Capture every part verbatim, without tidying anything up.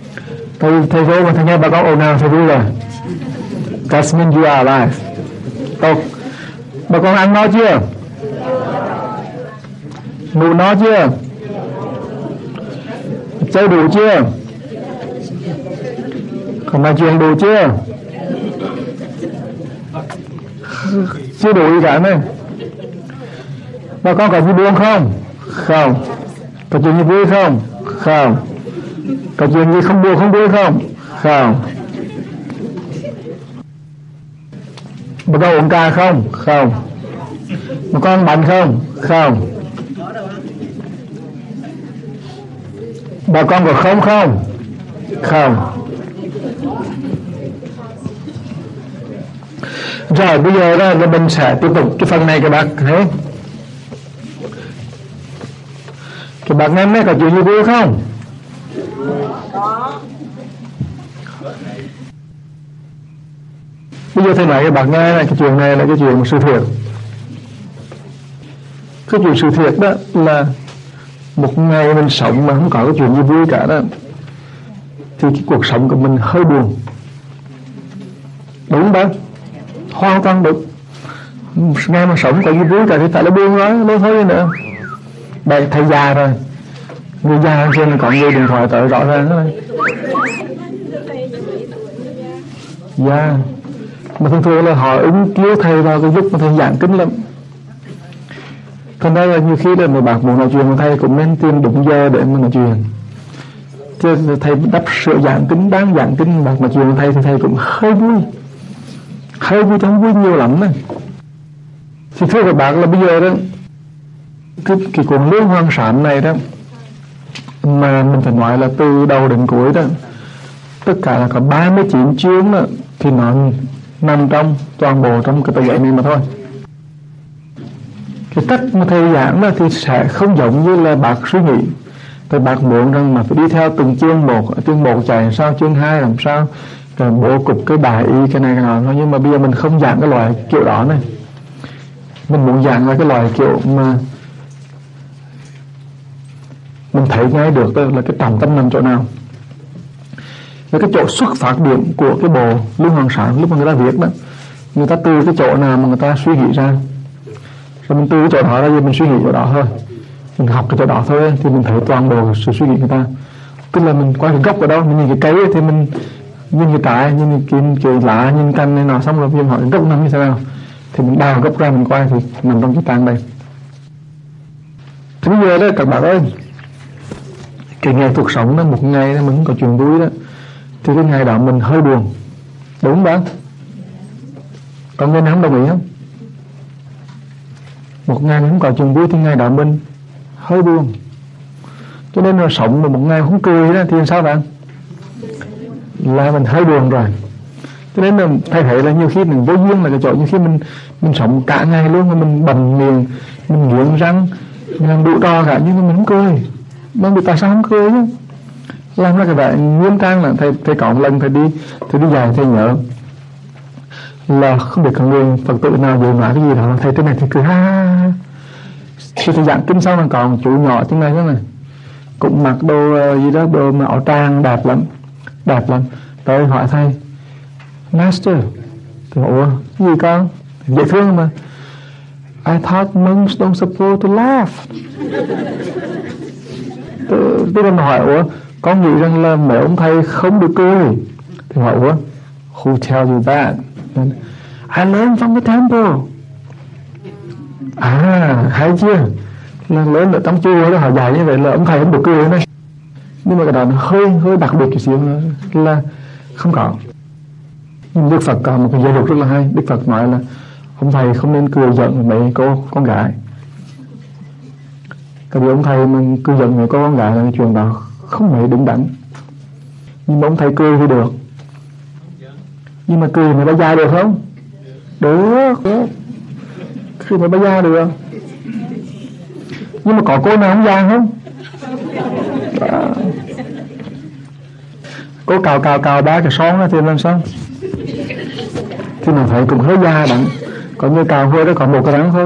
Thầy, thầy vô mà thầy nghe bà con ồn nào thầy vui rồi. That means you are alive. Tốt. Bà con ăn no chưa? Ngủ no chưa? Chơi đủ chưa? Còn nói chuyện đủ chưa? Chưa đủ gì cả này. Bà con có gì buồn không? Không. Có chuyện gì vui không? Không. Có chuyện gì không buồn không vui không? Không. Bà con uống cà không? Không. Bà con ăn bánh không? Không. Bà con có không không? Không. Rồi bây giờ đó là mình sẽ tiếp tục cái phần này các bạn thấy. Các bạn nghe mấy có chuyện gì vui không? Bây giờ thầy nói các bạn nghe này, cái chuyện này là cái chuyện một sự thiệt. Cái chuyện sự thiệt đó là một ngày mình sống mà không có cái chuyện gì vui cả đó thì cái cuộc sống của mình hơi buồn. Đúng không? Hoàn toàn đúng. Ngày mà sống có gì vui cả thì tại là buồn rồi, đâu thôi nữa. Đây thầy già rồi, người già trên là có người điện thoại tới rõ ràng thôi. Dạ. Mà thường thường là họ ứng cứu thầy vào cái lúc mà thầy giảng kinh lắm. Thành ra là nhiều khi là mấy bạn muốn nói chuyện với thầy cũng nên tìm đúng giờ để mà nói chuyện. Chứ thầy đắp sửa giảng kinh, đáng giảng kinh mà nói chuyện với thầy thì thầy cũng hơi vui. Hơi vui, không vui nhiều lắm này. Thì thưa các bạn là bây giờ đó, cái, cái cuốn Lương Hoàng Sản này đó, mà mình phải nói là từ đầu đến cuối đó, tất cả là có ba mươi chín chương đó, thì nó nằm trong toàn bộ trong cái tờ giấy này mà thôi. Cái cách mà thầy giảng đó thì sẽ không giống như là bác suy nghĩ. Thì bác muốn rằng mà phải đi theo từng chương một, chương một chạy làm sao, chương hai làm sao, rồi bố cục cái bài y cái này cái nào. Nhưng mà bây giờ mình không giảng cái loại kiểu đó này. Mình muốn giảng là cái loại kiểu mà mình thấy ngay được là cái trọng tâm nằm chỗ nào, là cái chỗ xuất phát điểm của cái bộ Lương Hoàng Sản lúc mà người ta viết đó. Người ta từ cái chỗ nào mà người ta suy nghĩ ra, rồi mình từ cái chỗ đó ra mình suy nghĩ chỗ đó thôi, mình học cái chỗ đó thôi thì mình thấy toàn bộ sự suy nghĩ người ta. Tức là mình qua cái gốc ở đâu, mình nhìn cái cây thì mình nhìn cái trái, nhìn cái, cái lá, nhìn cành này nọ, xong rồi mình hỏi cái gốc nằm như thế nào thì mình đào gốc ra mình quay thì nằm trong cái tàng đây. Thì bây giờ đó các bạn ơi, cái ngày cuộc sống đó, một ngày đó mình không có chuyện vui đó thì cái ngày đó mình hơi buồn, đúng không bạn? Có người nào không đồng ý không? Một ngày mình không có chuyện vui thì ngày đó mình hơi buồn. Cho nên là sống mà một ngày không cười đó thì sao bạn? Là mình hơi buồn rồi. Cho nên là thầy thấy là nhiều khi mình vô duyên là cái chỗ, nhiều khi mình mình sống cả ngày luôn mà mình bầm miệng, mình nghiến răng, mình làm đủ đo cả nhưng mà mình không cười. Mà tại sao không cười chứ? Làm ra cái vẻ nghiêm trang là thầy thầy có một lần thầy đi thầy đi dạy thầy nhớ là không biết có người Phật tử nào vừa nói cái gì đó, thầy thế này thì cười ha ha. Khi thầy giảng kinh xong là còn chủ nhỏ trên này thế này cũng mặc đồ gì đó, đồ mà áo trang đẹp lắm, đẹp lắm. Tới hỏi thầy Master, thì ủa gì con, dễ thương mà. I thought monks don't supposed to laugh. Tức là hỏi ủa con nghĩ rằng là mấy ông thầy không được cười. Thì hỏi ủa who tell you that? I learned from the temple. À hay chưa, là lớn ở trong chùa đó họ dạy như vậy là ông thầy không được cười này. Nhưng mà cái đó nó hơi hơi đặc biệt cái xíu là không có. Nhưng Đức Phật có một cái giới luật rất là hay. Đức Phật nói là ông thầy không nên cười giận mấy cô con gái. Cái vì ông thầy mà cười giận mấy cô con gái là cái chuyện đó không mấy đúng đắn. Nhưng mà ông thầy cười thì được. Nhưng mà cười mà bà già được không? Được, được. Cười mà bà già được. Nhưng mà có cô nào không già không? Đó. Cô cào cào cào ba cái son đó thì làm sao? Thì mình thấy cũng hơi già đặng. Có như cào hơi đó còn một cái rắn thôi.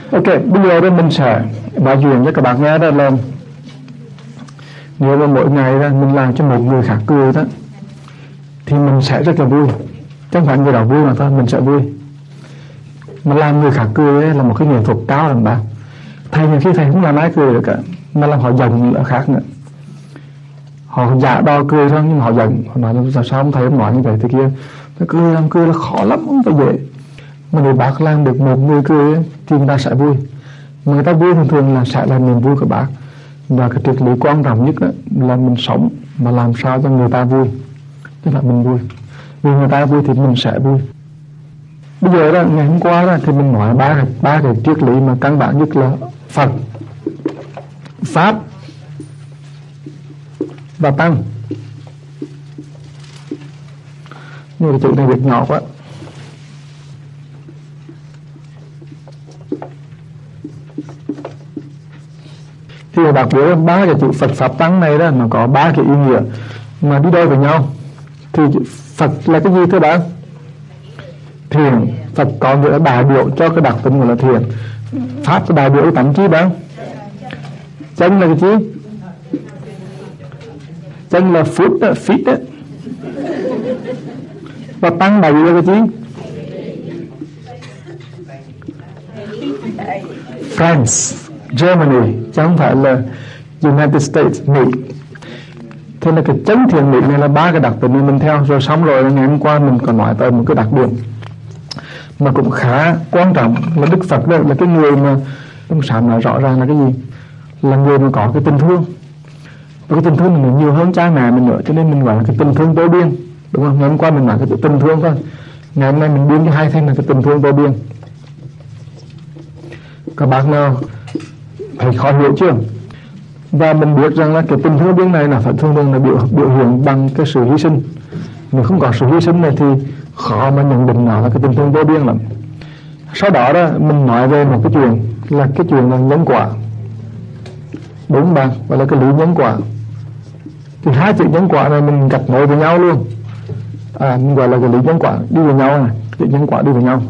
Ok, bây giờ đó mình sẽ nói chuyện cho các bạn nghe đó là nếu mà mỗi ngày đó mình làm cho một người khác cười đó thì mình sẽ rất là vui. Chẳng phải người đó vui mà thôi, mình sẽ vui. Mà làm người khác cười ấy là một cái nghệ thuật cao lắm bạn. Thầy nhiều khi thầy không làm ai cười được cả, mà làm họ giận là khác nữa. Họ giả đo cười thôi nhưng mà họ giận. Họ nói là sao không thầy không nói như vậy thế kia. Cái cười làm cười là khó lắm, không phải dễ. Mà nếu bác làm được một người cười ấy, thì người ta sẽ vui. Mà người ta vui thường thường là sẽ là niềm vui của bác. Và cái triết lý quan trọng nhất đó là mình sống mà làm sao cho người ta vui, tức là mình vui. Vì người ta vui thì mình sẽ vui. Bây giờ đó, ngày hôm qua đó thì mình nói ba ba cái triết lý mà căn bản nhất là Phật, Pháp và Tăng. Nhưng cái chữ này việc nhỏ quá. Thì đặc biệt ba cái chữ Phật, Pháp, Tăng này đó nó có ba cái ý nghĩa mà đi đôi với nhau. Thì Phật là cái gì thưa bạn? Thiền. Phật có nghĩa là đại biểu cho cái đặc tính gọi là thiền. Pháp là đại biểu tánh chi bạn? Chân là cái chi? Chân là foot đó, feet đó. Và Tăng đại biểu là cái chi? France, Germany, chứ không phải là United States, Mỹ. Thế là cái chánh thiền định này là ba cái đặc tính mà mình theo. Rồi xong rồi ngày hôm qua mình còn nói tới một cái đặc điểm mà cũng khá quan trọng là Đức Phật đó là cái người mà ông Sám nói rõ ràng là cái gì? Là người mà có cái tình thương. Và cái tình thương mình nhiều hơn cha mẹ mình nữa, cho nên mình gọi là cái tình thương vô biên, đúng không? Ngày hôm qua mình nói cái tình thương thôi, ngày hôm nay mình biến cái hai thêm là cái tình thương vô biên. Các bạn nào thấy khó hiểu chưa? Và mình biết rằng là cái tình thương biên này là phải thường thường là biểu, biểu hiện bằng cái sự hy sinh. Nếu không có sự hy sinh này thì khó mà nhận định nó là cái tình thương vô biên lắm. Sau đó đó mình nói về một cái chuyện là cái chuyện là nhân quả, đúng bạn, và là cái lý nhân quả. Thì hai chữ nhân quả này mình gạch nối với nhau luôn. À, mình gọi là cái lý nhân quả đi với nhau này, chữ nhân quả đi với nhau.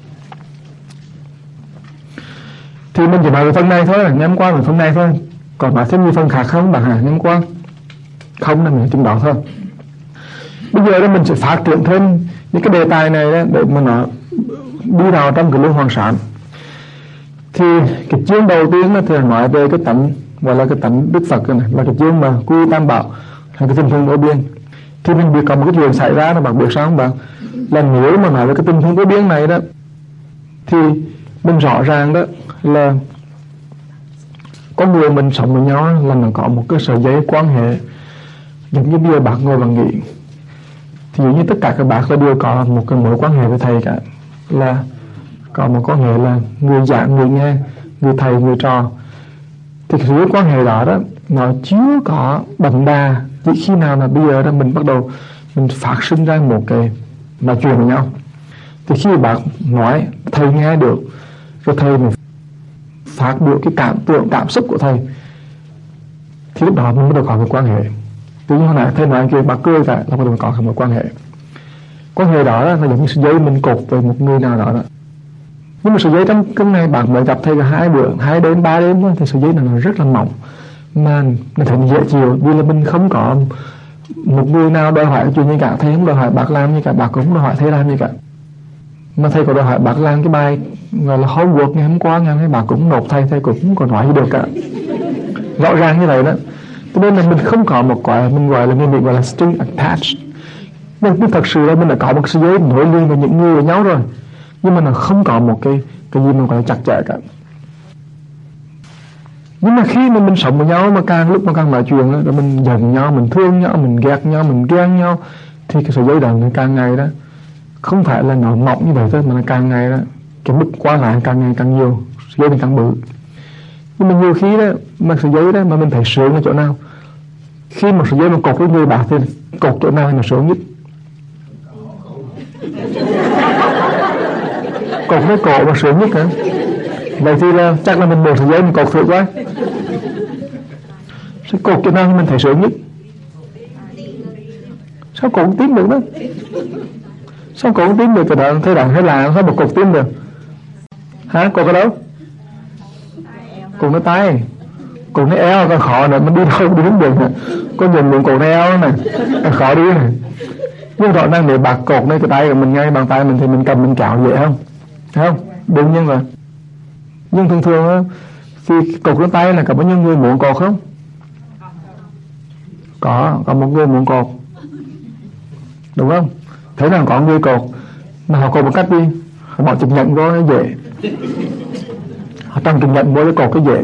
Thì mình chỉ nói về phần này thôi, ngày hôm qua về phần này thôi. Còn nói thêm nhiều phần khác không bạn hả? Ngày hôm qua không, là mình chừng đó thôi. Bây giờ đó mình sẽ phát triển thêm những cái đề tài này đó, để mà nó đi vào trong cái luân hoàng sản. Thì cái chương đầu tiên đó thì nói về cái tánh gọi là cái tánh Đức Phật này, là cái chương mà quy tam bảo hay cái tình thương vô biên. Thì mình biết có một cái chuyện xảy ra là bạn biết sao không bạn? Là nếu mà nói về cái tình thương vô biên này đó thì mình rõ ràng đó là con người mình sống với nhau là nó có một cái sợi dây quan hệ. Giống như bây giờ bạn ngồi và nghĩ thì như tất cả các bạn là đều có một cái mối quan hệ với thầy cả, là có một quan hệ là người giảng, người nghe, người thầy, người trò. Thì cái mối quan hệ đó đó nó chưa có đậm đà chỉ khi nào mà bây giờ đó mình bắt đầu mình phát sinh ra một cái nói chuyện với nhau. Thì khi bạn nói thầy nghe được, rồi thầy mình phát biểu cái cảm tưởng, cảm xúc của thầy, thì lúc đó mình bắt đầu có một quan hệ. Từ như hồi nãy thầy nói kia bà cười cả là bắt đầu có một quan hệ. Quan hệ đó là giống như sợi dây mình cột với một người nào đó, đó. Nhưng mà sợi dây trong cái này bạn mới gặp thầy là hai bữa, hai đêm, ba đêm thôi, thì sợi dây này nó rất là mỏng, mà nó thấy dễ chịu. Vì là mình không có một người nào đòi hỏi chuyện như cả. Thầy không đòi hỏi bác làm như cả, bác cũng không đòi hỏi thầy làm như cả. Mà thầy có đòi hỏi bác làm cái bài gọi là homework ngày hôm qua, ngày hôm nay bác cũng nộp thầy, thầy cũng không có nói gì được cả. Rõ ràng như vậy đó. Cho nên là mình không có một cái mình gọi là người bị gọi là string attached. Nhưng thật sự là mình đã có một sợi dây nối liền với những người với nhau rồi, nhưng mà nó không có một cái cái gì mà gọi là chặt chẽ cả. Nhưng mà khi mà mình sống với nhau mà càng lúc mà càng nói chuyện đó, rồi mình giận nhau, mình thương nhau, mình ghét nhau, mình ghen nhau, thì cái sợi dây đó nó càng ngày đó không phải là nó mỏng như vậy thôi, mà nó càng ngày đó cái mức qua lại càng ngày càng nhiều, sợi dây nó càng bự. Nhưng mà nhiều khi đó mà sợi dây đó mà mình thấy sướng ở chỗ nào? Khi mà sợi dây mà cột với người bạn thì cột chỗ nào là sướng nhất? Cột với cổ mà sướng nhất hả? Vậy thì là chắc là mình một sợi dây mình cột thử coi, sẽ cột chỗ nào mình thấy sướng nhất? Sao cột tím được đó? Sao cột tím được? Cái đó thế bạn thấy là sao mà cột tím được? Hả? Cột ở đâu? cột nó tay, cột nó eo còn khó nữa, mình đi đâu đi không được nữa. Có nhìn những cột nó eo này khó đi này. Nhưng rõ ràng để bạc cột này cái tay của mình ngay bàn tay mình thì mình cầm mình cạo dễ không? Thấy không? Đương nhiên rồi. Nhưng thường thường á, khi cột cái tay là có bao nhiêu người muốn cột không? Có, có một người muốn cột, đúng không? Thế nào có người cột mà họ cột một cách đi, họ bỏ chứng nhận vô nó dễ, họ tăng chứng nhận vô cái cột cái dễ,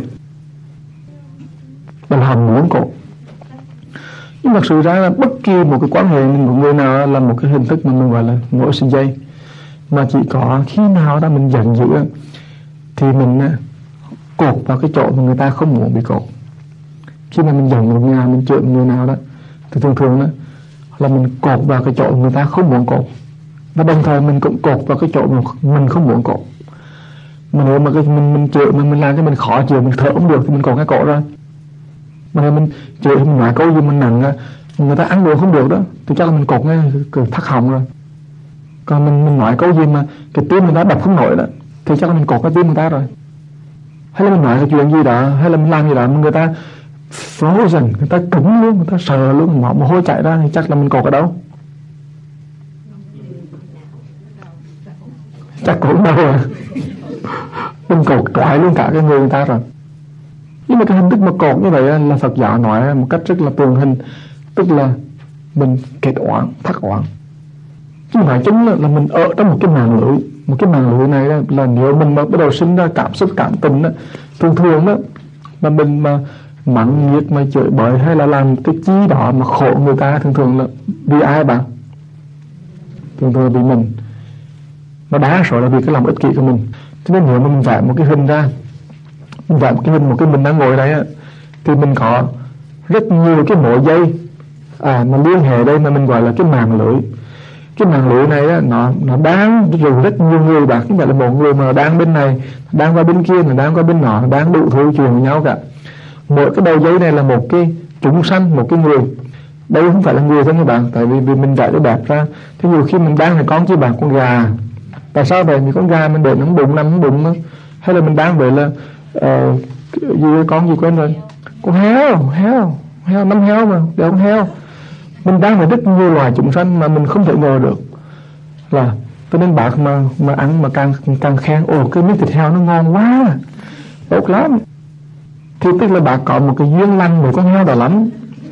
mà họ muốn cột. Nhưng thật sự ra là bất kỳ một cái quan hệ của người nào là một cái hình thức mà mình gọi là ngồi sinh dây, mà chỉ có khi nào đó mình giận dữ thì mình cột vào cái chỗ mà người ta không muốn bị cột. Khi mà mình giận một người nào, mình chửi một người nào đó thì thường thường đó là mình cột vào cái chỗ người ta không muốn cột, và đồng thời mình cũng cột vào cái chỗ mà mình không muốn cột. Mà nếu mà cái mình mình chửi mà mình làm cho mình khó chịu, mình thở không được thì mình cột cái cổ ra. Mà nếu mình chửi mình nói câu gì mình nặng á, người ta ăn được không được đó thì chắc là mình cột ngay cái thắt họng rồi. Còn mình mình nói câu gì mà cái tim người ta đập không nổi đó thì chắc là mình cột cái tim người ta rồi. Hay là mình nói cái chuyện gì đó, hay là mình làm gì đó mà người ta frozen, người ta cứng luôn, người ta sờ luôn, mồ hôi chảy ra thì chắc là mình cột ở đâu? Chắc cũng đâu rồi. Mình cột toại luôn cả cái người người ta rồi. Nhưng mà cái hình thức mà cột như vậy là Phật giáo nói một cách rất là tường hình, tức là mình kết oán, thắt oán. Chứ nói chung là, là mình ở trong một cái màn lưới. Một cái màn lưới này đó, là nếu mình mà bắt đầu sinh ra cảm xúc cảm tình đó, thường thường đó mà mình mà mắng nhiếc mà chửi bới hay là làm cái chi đó mà khổ người ta, thường thường là vì ai bạn? Thường thường là vì mình. Nó đa số là vì cái lòng ích kỷ của mình. Cho nên nếu mà mình vẽ một cái hình ra, mình vẽ một cái hình một cái mình đang ngồi đây á, thì mình có rất nhiều cái mối dây à, mà liên hệ đây mà mình gọi là cái màn lưới. Cái màn lưới này á, nó nó đang rồi rất nhiều người bạn, không phải là một người mà đang bên này, đang qua bên kia, đang qua bên nọ, đang đủ thứ chuyện với nhau cả. Mỗi cái đầu dây này là một cái chúng sanh, một cái người. Đây không phải là người thôi các bạn, tại vì, vì mình vẽ nó đẹp ra. Thế nhiều khi mình đang là con chứ bạn, con gà. Tại sao vậy? Vì con gà mình để nó bụng, nằm nó bụng đó. Hay là mình đang vậy là uh, gì con gì quên rồi, con heo, heo, heo, năm heo mà, để con heo. Mình đang là rất nhiều loài chúng sanh mà mình không thể ngờ được. Là cho nên bác mà mà ăn mà càng càng khen, ồ cái miếng thịt heo nó ngon quá, tốt lắm, thì tức là bác có một cái duyên lành với con heo đó lắm.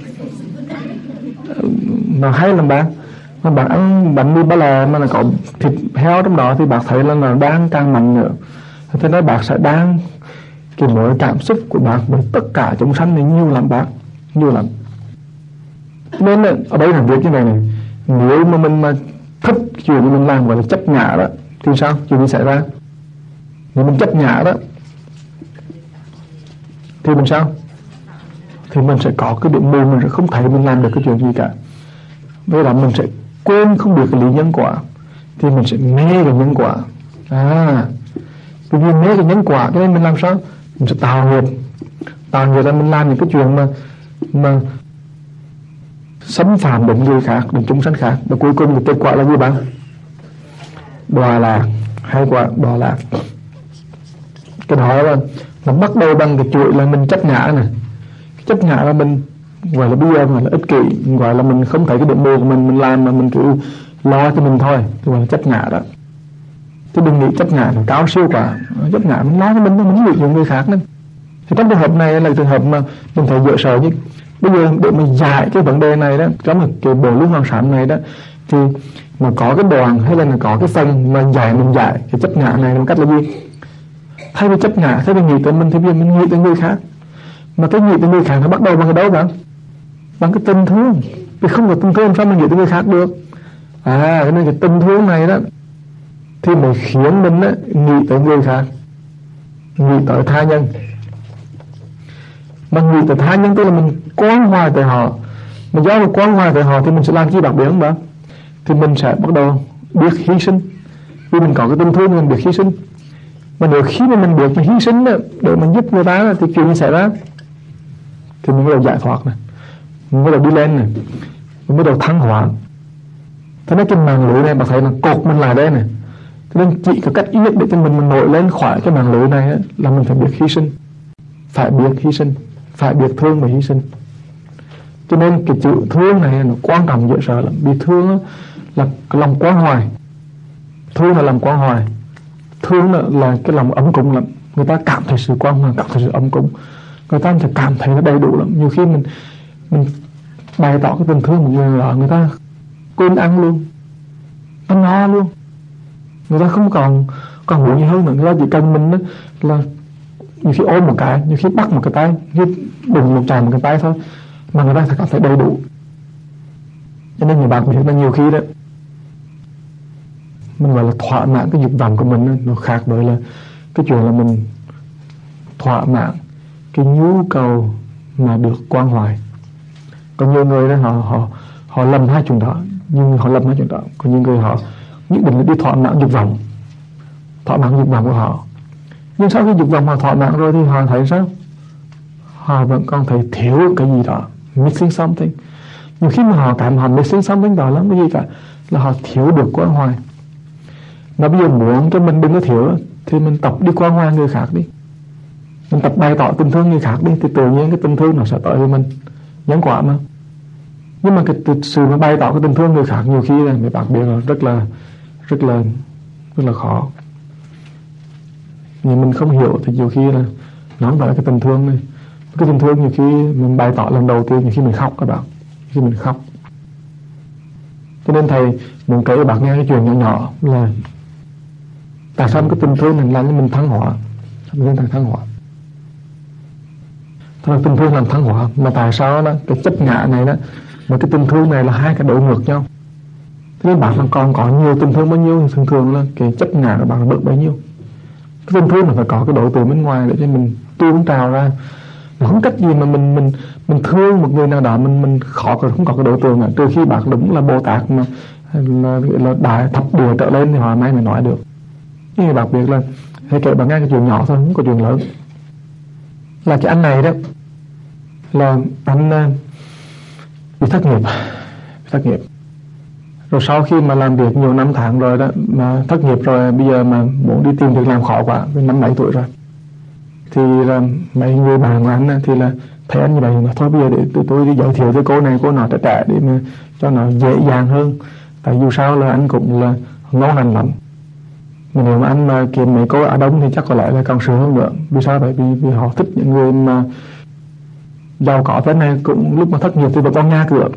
Mà hay là bác mà bác ăn bánh mì ba lè mà là có thịt heo trong đó thì bác thấy là nó đang càng mạnh nữa. Thế nên bác sẽ đang cái mối cảm xúc của bác với tất cả chúng sanh này nhiều lắm bác, nhiều lắm. Nên là ở đây làm việc như này này, nếu mà mình mà thích chuyện mình làm gọi là chấp ngã đó thì sao? Chuyện gì xảy ra? Nếu mình chấp ngã đó thì mình sao? Thì mình sẽ có cái điểm mù, mình sẽ không thấy mình làm được cái chuyện gì cả. Với đó mình sẽ quên không được cái lý nhân quả, thì mình sẽ mê cái nhân quả. À, vì mê cái nhân quả cho nên mình làm sao? Mình sẽ tạo nghiệp. Tạo nghiệp là mình làm những cái chuyện mà mà xâm phạm đến người khác, đến chúng sanh khác, và cuối cùng kết quả là gì bạn? Đọa lạc. Hay quả đọa lạc. Cái đó là nó bắt đầu bằng cái chuỗi là mình chấp ngã này. Chấp ngã là mình gọi là bây giờ gọi là ích kỷ, gọi là mình không thấy cái điểm mù của mình, mình làm mà mình cứ lo cho mình thôi, thì gọi là chấp ngã đó. Chứ đừng nghĩ chấp ngã là cao siêu quá. Chấp ngã mình lo cho mình, mình nghĩ những người khác nữa. Thì trong trường hợp này là trường hợp mà mình thấy dễ sợ nhất. Bây giờ để mà giải cái vấn đề này đó, trong cái bộ luân hoàng sám này đó, thì mà có cái đoàn hay là có cái phần mà giải mình giải cái chấp ngã này bằng cách là gì? Thay vì chấp ngã, thay vì nghĩ tới mình thì bây giờ mình nghĩ tới người khác. Mà cái nghĩ tới người khác nó bắt đầu bằng cái đâu bạn? Bằng cái tình thương. Vì không có tình thương sao mình nghĩ tới người khác được? À, cho nên cái tình thương này đó thì mới khiến mình đó, nghĩ tới người khác, nghĩ tới tha nhân. Mà nghĩ tới tha nhân tức là mình quan hoài tới họ. Mà do mình quan hoài tới họ thì mình sẽ làm chi đặc biệt không bạn? Thì mình sẽ bắt đầu biết hy sinh. Vì mình có cái tình thương mình biết hy sinh. Mà nếu khi mà mình biết hy sinh đó, để mình giúp người ta đó, thì chuyện gì xảy ra? Thì mình bắt đầu giải thoát này, mình bắt đầu đi lên này, mình bắt đầu thăng hóa. Thế nên cái màn lưới này bạn thấy là cột mình lại đây này. Thế nên chỉ có cách duy nhất để cho mình, mình nổi lên khỏi cái màn lưới này ấy, là mình phải biết hy sinh. phải biết hy sinh, phải biết thương và hy sinh. Cho nên cái chữ thương này nó quan trọng dễ sợ lắm. Vì thương là cái lòng quan hoài, thương là lòng quan hoài, thương là, là cái lòng ấm cúng lắm. Người ta cảm thấy sự quan hoài, cảm thấy sự ấm cúng, người ta sẽ cảm thấy nó đầy đủ lắm. Nhiều khi mình mình bày tỏ cái tình thương một người đó, người ta quên ăn luôn, nó no luôn, người ta không còn còn muốn gì hơn nữa. Người ta chỉ cần mình đó là nhiều khi ôm một cái, nhiều khi bắt một cái tay, nhiều khi đụng một chạm một cái tay thôi mà người ta sẽ cảm thấy đầy đủ. Cho nên nhiều bạn biết là nhiều khi đó mình gọi là thỏa mãn cái dục vọng của mình đó, nó khác bởi là cái chuyện là mình thỏa mãn cái nhu cầu mà được quan hoài. Có nhiều người đó họ họ họ lầm hai chuyện đó, nhưng họ lầm hai chuyện đó. Có những người họ nhất định là đi thỏa mãn dục vọng, thỏa mãn dục vọng của họ, nhưng sau khi dục vọng họ thỏa mãn rồi thì họ thấy sao? Họ vẫn còn thấy thiếu cái gì đó, missing something. Nhưng khi mà họ cảm họ missing something đó lắm, cái gì cả là họ thiếu được quan hoài. Mà bây giờ muốn cho mình đừng có thiếu thì mình tập đi quan hoài người khác đi, mình tập bày tỏ tình thương người khác đi, thì tự nhiên cái tình thương nó sẽ tới với mình, nhân quả mà. Nhưng mà cái sự mà bày tỏ cái tình thương người khác nhiều khi là mấy bạn biết là rất là rất là rất là khó. Nhưng mình không hiểu thì nhiều khi là nó không phải là cái tình thương này. Cái tình thương nhiều khi mình bày tỏ lần đầu tiên, nhiều khi mình khóc các bạn, khi mình khóc. Cho nên thầy muốn kể cho bạn nghe cái chuyện nhỏ nhỏ là tại sao cái tình thương này làm cho mình thăng hoa, mình thăng thăng hoa. Thôi tình thương làm thăng hoa, mà tại sao đó cái chấp ngã này đó, mà cái tình thương này là hai cái đối ngược nhau. Thế nên bạn còn còn có nhiều tình thương bao nhiêu thì thường thường là cái chấp ngã của bạn bớt bấy nhiêu. Cái tình thương là phải có cái đối tượng bên ngoài để cho mình tuôn trào ra. Mà không cách gì mà mình mình mình thương một người nào đó mình mình khó không có cái đối tượng à. Trừ khi bạn đúng là Bồ Tát mà là, là đại thập địa trở lên thì họ may mới nói được. Nhưng đặc biệt là hãy kể bạn nghe cái chuyện nhỏ thôi, không có chuyện lớn. Là cái anh này đó là anh bị thất nghiệp, bị thất nghiệp. Rồi sau khi mà làm việc nhiều năm tháng rồi đó, mà thất nghiệp rồi, bây giờ mà muốn đi tìm việc làm khó quá, với năm bảy tuổi rồi. Thì là mấy người bạn của anh thì là thấy anh như vậy mà thôi bây giờ để tôi, tôi đi giới thiệu với cô này cô nọ trẻ trẻ để mà cho nó dễ dàng hơn. Tại dù sao là anh cũng là ngon lành lắm. Mà nếu mà anh mà kiếm mấy cô Á Đông thì chắc có lẽ là còn sướng hơn nữa. Vì sao? Bởi vì, vì họ thích những người mà giàu có thế này, cũng lúc mà thất nghiệp thì vẫn còn nhà cửa.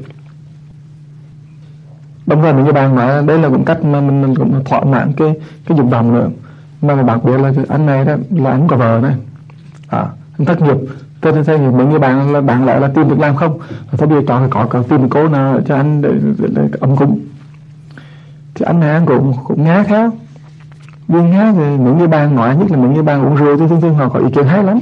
Đồng thời những bạn nói đây là cũng cách mà mình, mình cũng thỏa mãn cái cái dục vọng nữa. Mà các bạn biết là anh này đó là anh có vợ này, à, anh thất nghiệp. Tôi thấy những mấy người bạn là bạn lại là tìm việc làm không, thôi bây giờ chọn có có tìm cô nào cho anh để, để, để, để ấm cúng. Thì anh này anh cũng cũng ngá theo. Vì ngá thì những người bạn nói, nhất là những người bạn uống rượu thì thường thường họ có ý kiến hay lắm.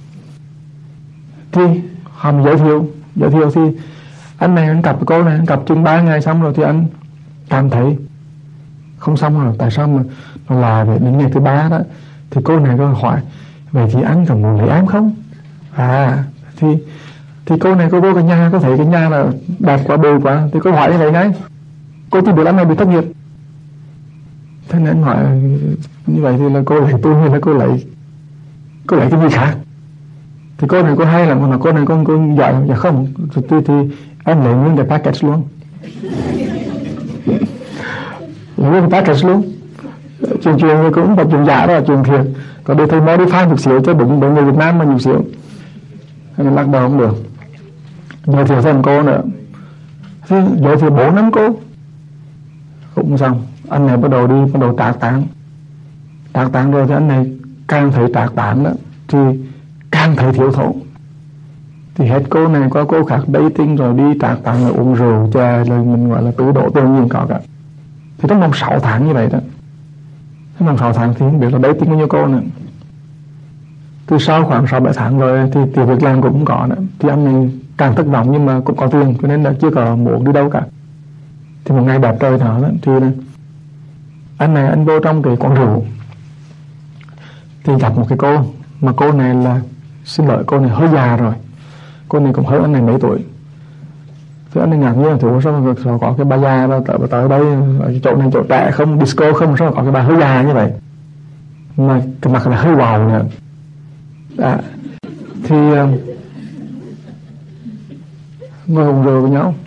Thì họ giới thiệu giới thiệu thì anh này anh cặp với cô này, anh cặp chừng ba ngày xong rồi thì anh cảm thấy không xong rồi. Tại sao mà nó là về đến ngày thứ ba đó thì cô này có hỏi vậy thì anh còn muốn lấy em không? À thì thì cô này cô vô cái nhà, có thấy cái nhà là đẹp quá bự quá thì cô hỏi như vậy ngay. Cô thì biết anh này bị thất nghiệp, thế nên anh hỏi như vậy thì là cô lấy tôi hay là cô lấy cô lấy cái gì khác? Thì cô này cô hay là mà cô này cô cô giỏi. Dạ không, thì, thì, thì em lấy nguyên cái package luôn, lấy nguyên cái package luôn. Chuyện chuyện cũng phải chuyện giả đó là chuyện thiệt. Còn để thầy modify một xíu cho đúng đối người Việt Nam mà nhiều xíu, nên lắc đầu không được. Giới thiệu thêm cô nữa, thì giới thiệu bốn năm cô cũng xong. Anh này bắt đầu đi bắt đầu trạc tán trạc tán rồi thì anh này càng thấy trạc tán đó thì càng thấy thiếu thốn. Thì hết cô này qua cô khác dating rồi đi trạc tán rồi uống rượu chè, rồi mình gọi là tứ độ tự nhiên có cả. Thì trong vòng sáu tháng như vậy đó, trong vòng sáu tháng thì không biết là dating bao nhiêu cô nữa. Từ sau khoảng sáu bảy tháng rồi thì tiền việc làm cũng không có nữa. Thì anh này càng thất vọng nhưng mà cũng có tiền, cho nên là chưa có muốn đi đâu cả. Thì một ngày đẹp trời đó, đó thì anh này anh vô trong cái quán rượu thì gặp một cái cô, mà cô này là, xin lỗi, cô này hơi già rồi, cô này cũng hơn anh này mấy tuổi. Thì anh này ngạc nhiên là thử sao, sao có cái bà già đó tới, tới đây ở chỗ này chỗ trẻ không, disco không, sao có cái bà hơi già như vậy mà cái mặt là hơi wow nữa. À, thì uh, ngồi uống rượu với nhau,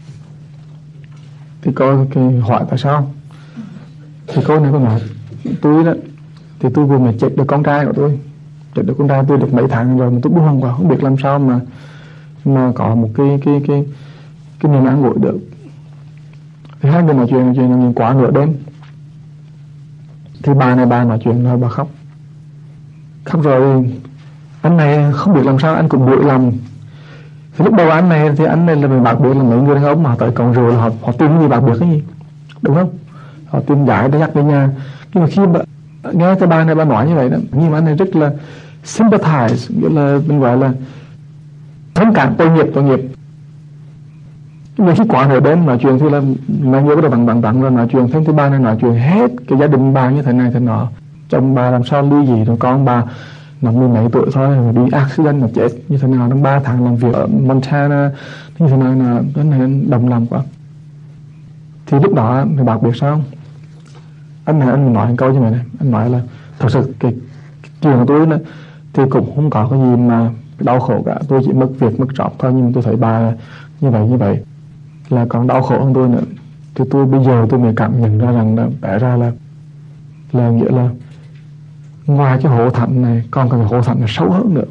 thì coi cái hỏi tại sao. Thì cô này có nói tôi đó, thì tôi vừa mới chết được con trai của tôi, chết được con trai tôi được mấy tháng rồi mà tôi buồn quá, không biết làm sao mà mà có một cái cái cái cái niềm an ủi được. Thì hai người nói chuyện nói chuyện nói chuyện quá nửa đêm. Thì bà này bà nói chuyện rồi bà khóc, khóc rồi anh này không biết làm sao, anh cũng bụi lòng. Thì lúc đầu anh này thì anh này là mình bạc biệt là mấy người đàn ông mà tới cổng rồi là họ họ tìm cái gì bạc biệt cái gì, đúng không? Họ tìm giải để dắt về nhà. Nhưng mà khi bà, nghe cái bà này bà nói như vậy đó, nhưng mà anh này rất là sympathize, nghĩa là mình gọi là thông cảm, tội nghiệp tội nghiệp. Nhưng mà khi quả nửa đêm nói chuyện thì là mấy người bắt đầu bằng bằng bằng rồi nói chuyện. Thêm thứ ba này nói chuyện hết cái gia đình bà như thế này thế nọ, chồng bà làm sao ly dị rồi con bà nó mười mấy tuổi thôi rồi đi accident là chết như thế nào, trong ba tháng làm việc ở Montana như thế nào, là cái này đồng lòng quá. Thì lúc đó thì bạc biết sao anh này anh nói một câu như vậy này, anh nói là thật sự cái, cái chuyện của tôi đó, thì cũng không có cái gì mà đau khổ cả, tôi chỉ mất việc mất job thôi, nhưng mà tôi thấy bà như vậy như vậy là còn đau khổ hơn tôi nữa. Thì tôi bây giờ tôi mới cảm nhận ra rằng là tại ra là là nghĩa là ngoài cái hổ thạnh này còn có cái hổ thạnh là xấu hơn nữa.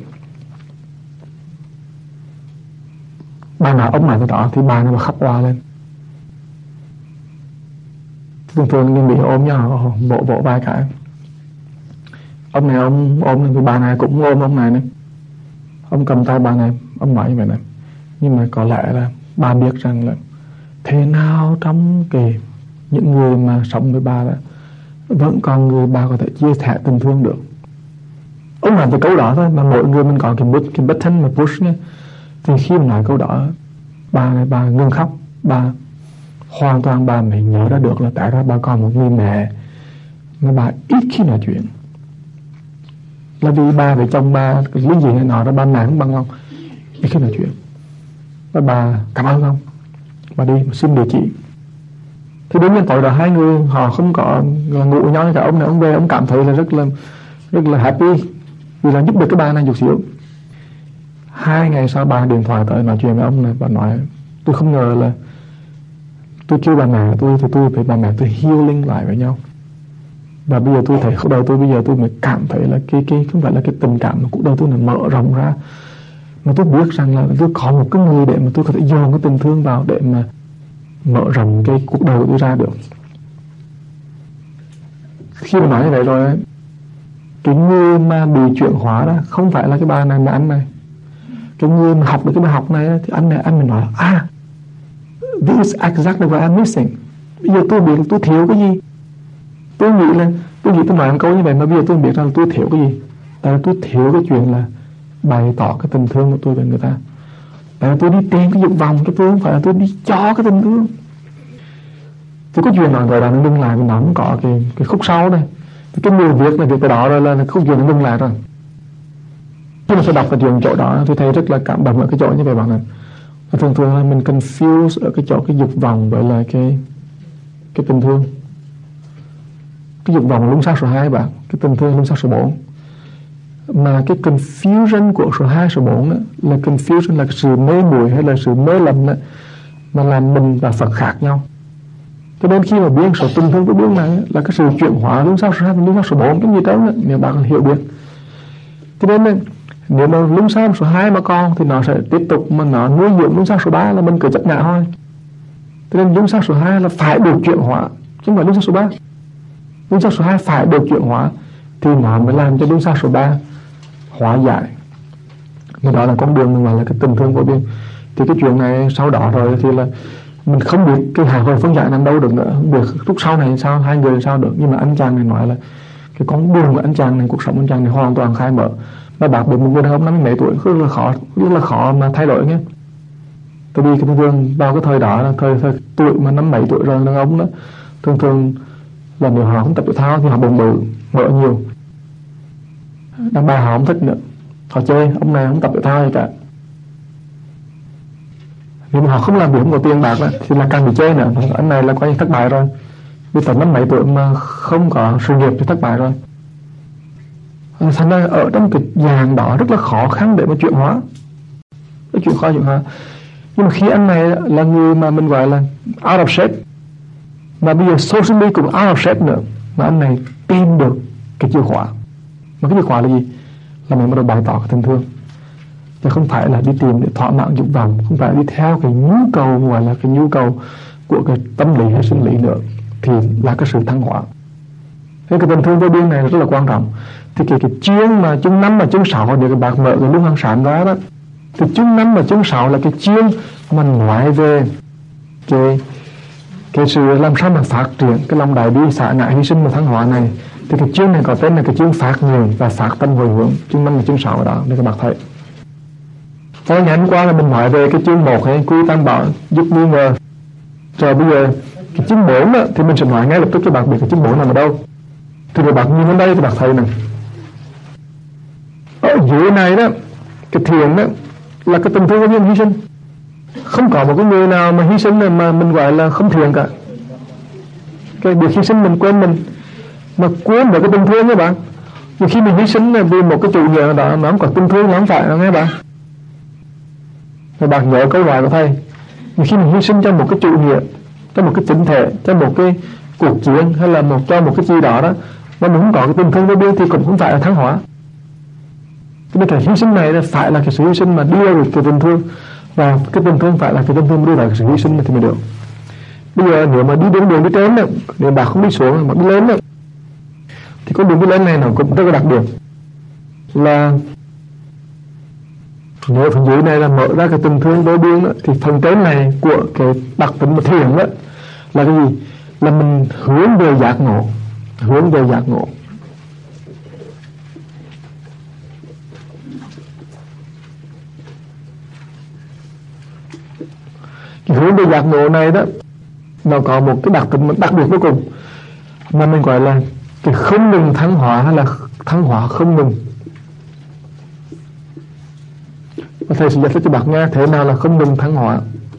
Bà nói ông này tới đó thì bà này mà khóc hoa lên. Thường thường mình bị ôm nhau vỗ vỗ vai cả. Ông này ông ôm thì bà này cũng ôm ông này nữa. Ông cầm tay bà này, ông nói như vậy này. Nhưng mà có lẽ là bà biết rằng là thế nào trong cái những người mà sống với bà đó vẫn còn người bà có thể chia sẻ tình thương được. Ông làm cái câu đó thôi mà mỗi người mình có cái button, cái button mà push nhé. Thì khi mà nói câu đó, bà này bà ngừng khóc, bà hoàn toàn bà mới nhớ ra được là tại ra bà còn một người mẹ mà bà ít khi nói chuyện. Là vì bà với chồng bà lý gì này nọ ra bà mẹ không bằng lòng, ít khi nói chuyện. Và bà cảm ơn ông, bà đi xin địa chỉ. Thì đến nhiên tối đó hai người họ không có ngủ với nhau, cả ông này ông về ông cảm thấy là rất là rất là happy vì là giúp được cái bà này chút xíu. Hai ngày sau bà điện thoại tới nói chuyện với ông này, bà nói tôi không ngờ là tôi kêu bà mẹ tôi thì tôi với bà mẹ tôi healing lại với nhau. Và bây giờ tôi thấy cuộc đời tôi bây giờ tôi mới cảm thấy là cái cái không phải là cái tình cảm mà cuộc đời tôi là mở rộng ra, mà tôi biết rằng là tôi có một cái người để mà tôi có thể dồn cái tình thương vào để mà mở rộng cái cuộc đời của tôi ra được. Khi mà nói như vậy rồi, cái người mà bị chuyển hóa đó không phải là cái bà này mà anh này. Cái người mà học được cái bài học này thì anh này anh mới nói à, this is exactly what I'm missing. Bây giờ tôi biết là tôi thiếu cái gì. Tôi nghĩ là tôi nghĩ tôi nói một câu như vậy mà bây giờ tôi biết rằng là tôi thiếu cái gì. Tại vì tôi thiếu cái chuyện là bày tỏ cái tình thương của tôi với người ta. Tại vì tôi đi tìm cái dục vọng, cái tôi không phải là tôi đi cho cái tình thương. Thì có chuyện nói gọi là nó ngưng lại, nó không có cái, cái khúc sau đây. Thì cái người viết là việc cái đó rồi là khúc chuyện nó ngưng lại rồi. Khi mà tôi đọc cái chuyện chỗ đó tôi thấy rất là cảm động ở cái chỗ như vậy bạn ạ. Thường thường là mình confuse ở cái chỗ cái dục vọng với là cái cái tình thương. Cái dục vọng luôn sát số hai bạn, cái tình thương luôn sát số bốn. Mà cái confusion của số hai, số bốn đó, là confusion là cái sự mê muội hay là sự mê lầm đó, mà làm mình và Phật khác nhau. Cho nên khi mà biến số tình thương với biến này là cái sự chuyển hóa luôn sát số hai và luôn sát số bốn, cái gì đó nếu bạn hiểu biết. Cho nên nếu mà lung sát số hai mà con thì nó sẽ tiếp tục mà nó nuôi dưỡng lung sát số ba là mình cứ chấp nhận thôi. Cho nên lung sát số hai là phải được chuyển hóa chứ không phải lung sát số ba. Lung sát số hai phải được chuyển hóa thì nó mới làm cho lung sát số ba hóa giải. Mà đó là con đường mình gọi là cái tình thương vô biên. Thì cái chuyện này sau đó rồi thì là mình không biết cái hạ hồi phân giải nằm đâu được nữa, không biết lúc sau này sao hai người sao được. Nhưng mà anh chàng này nói là cái con đường của anh chàng này, cuộc sống anh chàng này hoàn toàn khai mở. Và bạc được một người đàn ông năm mươi mấy tuổi rất là khó, rất là khó mà thay đổi nhé. Tại vì thường thường vào cái thời đó là thời, thời tuổi mà năm mấy tuổi rồi đàn ông đó thường thường là nếu họ không tập thể thao thì họ bụng bự mỡ nhiều, đàn bà họ không thích nữa, họ chê ông này không tập thể thao gì cả. Nhưng mà họ không làm việc không có tiền bạc đó, thì là càng bị chê nữa. Anh này là coi như thất bại rồi, vì tận năm mấy tuổi mà không có sự nghiệp thì thất bại rồi. Thành ra ở trong cái dạng đó rất là khó khăn để mà chuyển hóa, cái chuyện khó chuyển hóa. Nhưng mà khi anh này là người mà mình gọi là out of shape, mà bây giờ socially cũng out of shape nữa, mà anh này tìm được cái chìa khóa. Mà cái chìa khóa là gì? Là mình bắt đầu bày tỏ cái tình thương, chứ không phải là đi tìm để thỏa mãn dục vọng, không phải đi theo cái nhu cầu gọi là cái nhu cầu của cái tâm lý hay sinh lý nữa, thì là cái sự thăng hóa. Thế cái tình thương vô biên này rất là quan trọng. Thì cái, cái chương mà chương năm và chương sáu để các bạn mở cái luân hồi sản ra đó, thì chương năm và chương sáu là cái chương mà nói về cái cái sự làm sao mà phát triển cái lòng đại bi, xả ngại, hy sinh và thăng hóa này. Thì cái chương này có tên là cái chương phát nguyện và phát tâm hồi hướng, chương năm và chương sáu đó để các bạn thấy. Có ngày hôm qua là mình nói về cái chương một hay quy tam bảo giúp nghi ngờ. Rồi bây giờ cái chương bốn đó, thì mình sẽ nói ngay lập tức cho bạn biết cái chương bốn nằm ở đâu. Thì các bạn nhìn đến đây thì bạn thấy này, ở dưới này đó, cái thiền đó là cái tình thương của nhân hy sinh. Không có một cái người nào mà hy sinh mà mình gọi là không thiền cả. Cái việc hy sinh mình quên mình, mà quên được cái tình thương các bạn. Vì khi mình hy sinh là vì một cái chủ nghĩa đó mà không có tình thương, nó không phải đâu nghe bạn. Rồi bạn nhớ câu hỏi của thầy, vì khi mình hy sinh cho một cái chủ nghĩa, cho một cái chính thể, cho một cái cuộc chiến, hay là một cho một cái gì đó đó, mà mình không có cái tình thương vô biên thì cũng không phải là thắng hóa. Cái cái hy sinh này là phải là cái sự hy sinh mà đưa được cái tình thương, và cái tình thương phải là cái tình thương đưa lại cái sự hy sinh thì mới được. Bây giờ nếu mà đi đến đường đi trên đó, nếu bạn không đi xuống mà đi lên đó, thì con đường đi lên này nó cũng rất là đặc biệt, là nếu phần dưới này là mở ra cái tình thương vô biên đó, thì phần trên này của cái đặc tính mà thiền đó là cái gì? Là mình hướng về giác ngộ, hướng về giác ngộ. Cái hướng về giác ngộ này đó, nó có một cái đặc tính đặc biệt vô cùng, mà mình gọi là cái không ngừng thăng hóa, hay là thăng hóa không ngừng. Và thầy sẽ giải thích cho bạn nghe thế nào là không ngừng thăng hóa.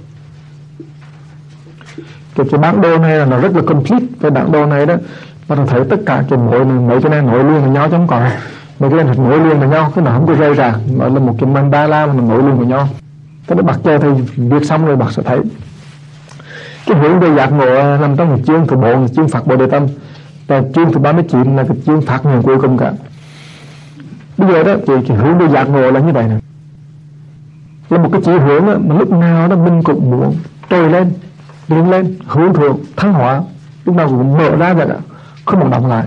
Cái, cái bản đồ này là nó rất là complete. Cái bản đồ này đó, mà nó thấy tất cả cái mối này, mấy cái này nối liền với nhau chứ không có mấy cái này nối liền với nhau, cái nào không có rơi ra. Nó là một cái mandala mà nó nối liền với nhau. Cái đó bác chờ thầy viết xong rồi bác sẽ thấy. Cái hướng về giác ngộ nằm trong cái chương thứ bốn, chương phát bồ đề tâm, và chương thứ ba mươi chín là cái chương phát nguyện cuối cùng cả. Bây giờ đó thì cái hướng về giác ngộ là như vậy nè, là một cái chỉ hướng đó, mà lúc nào đó mình cũng muốn trồi lên, lên lên, hướng thượng, thăng hóa, lúc nào cũng mở ra vậy đó, không muốn đóng lại.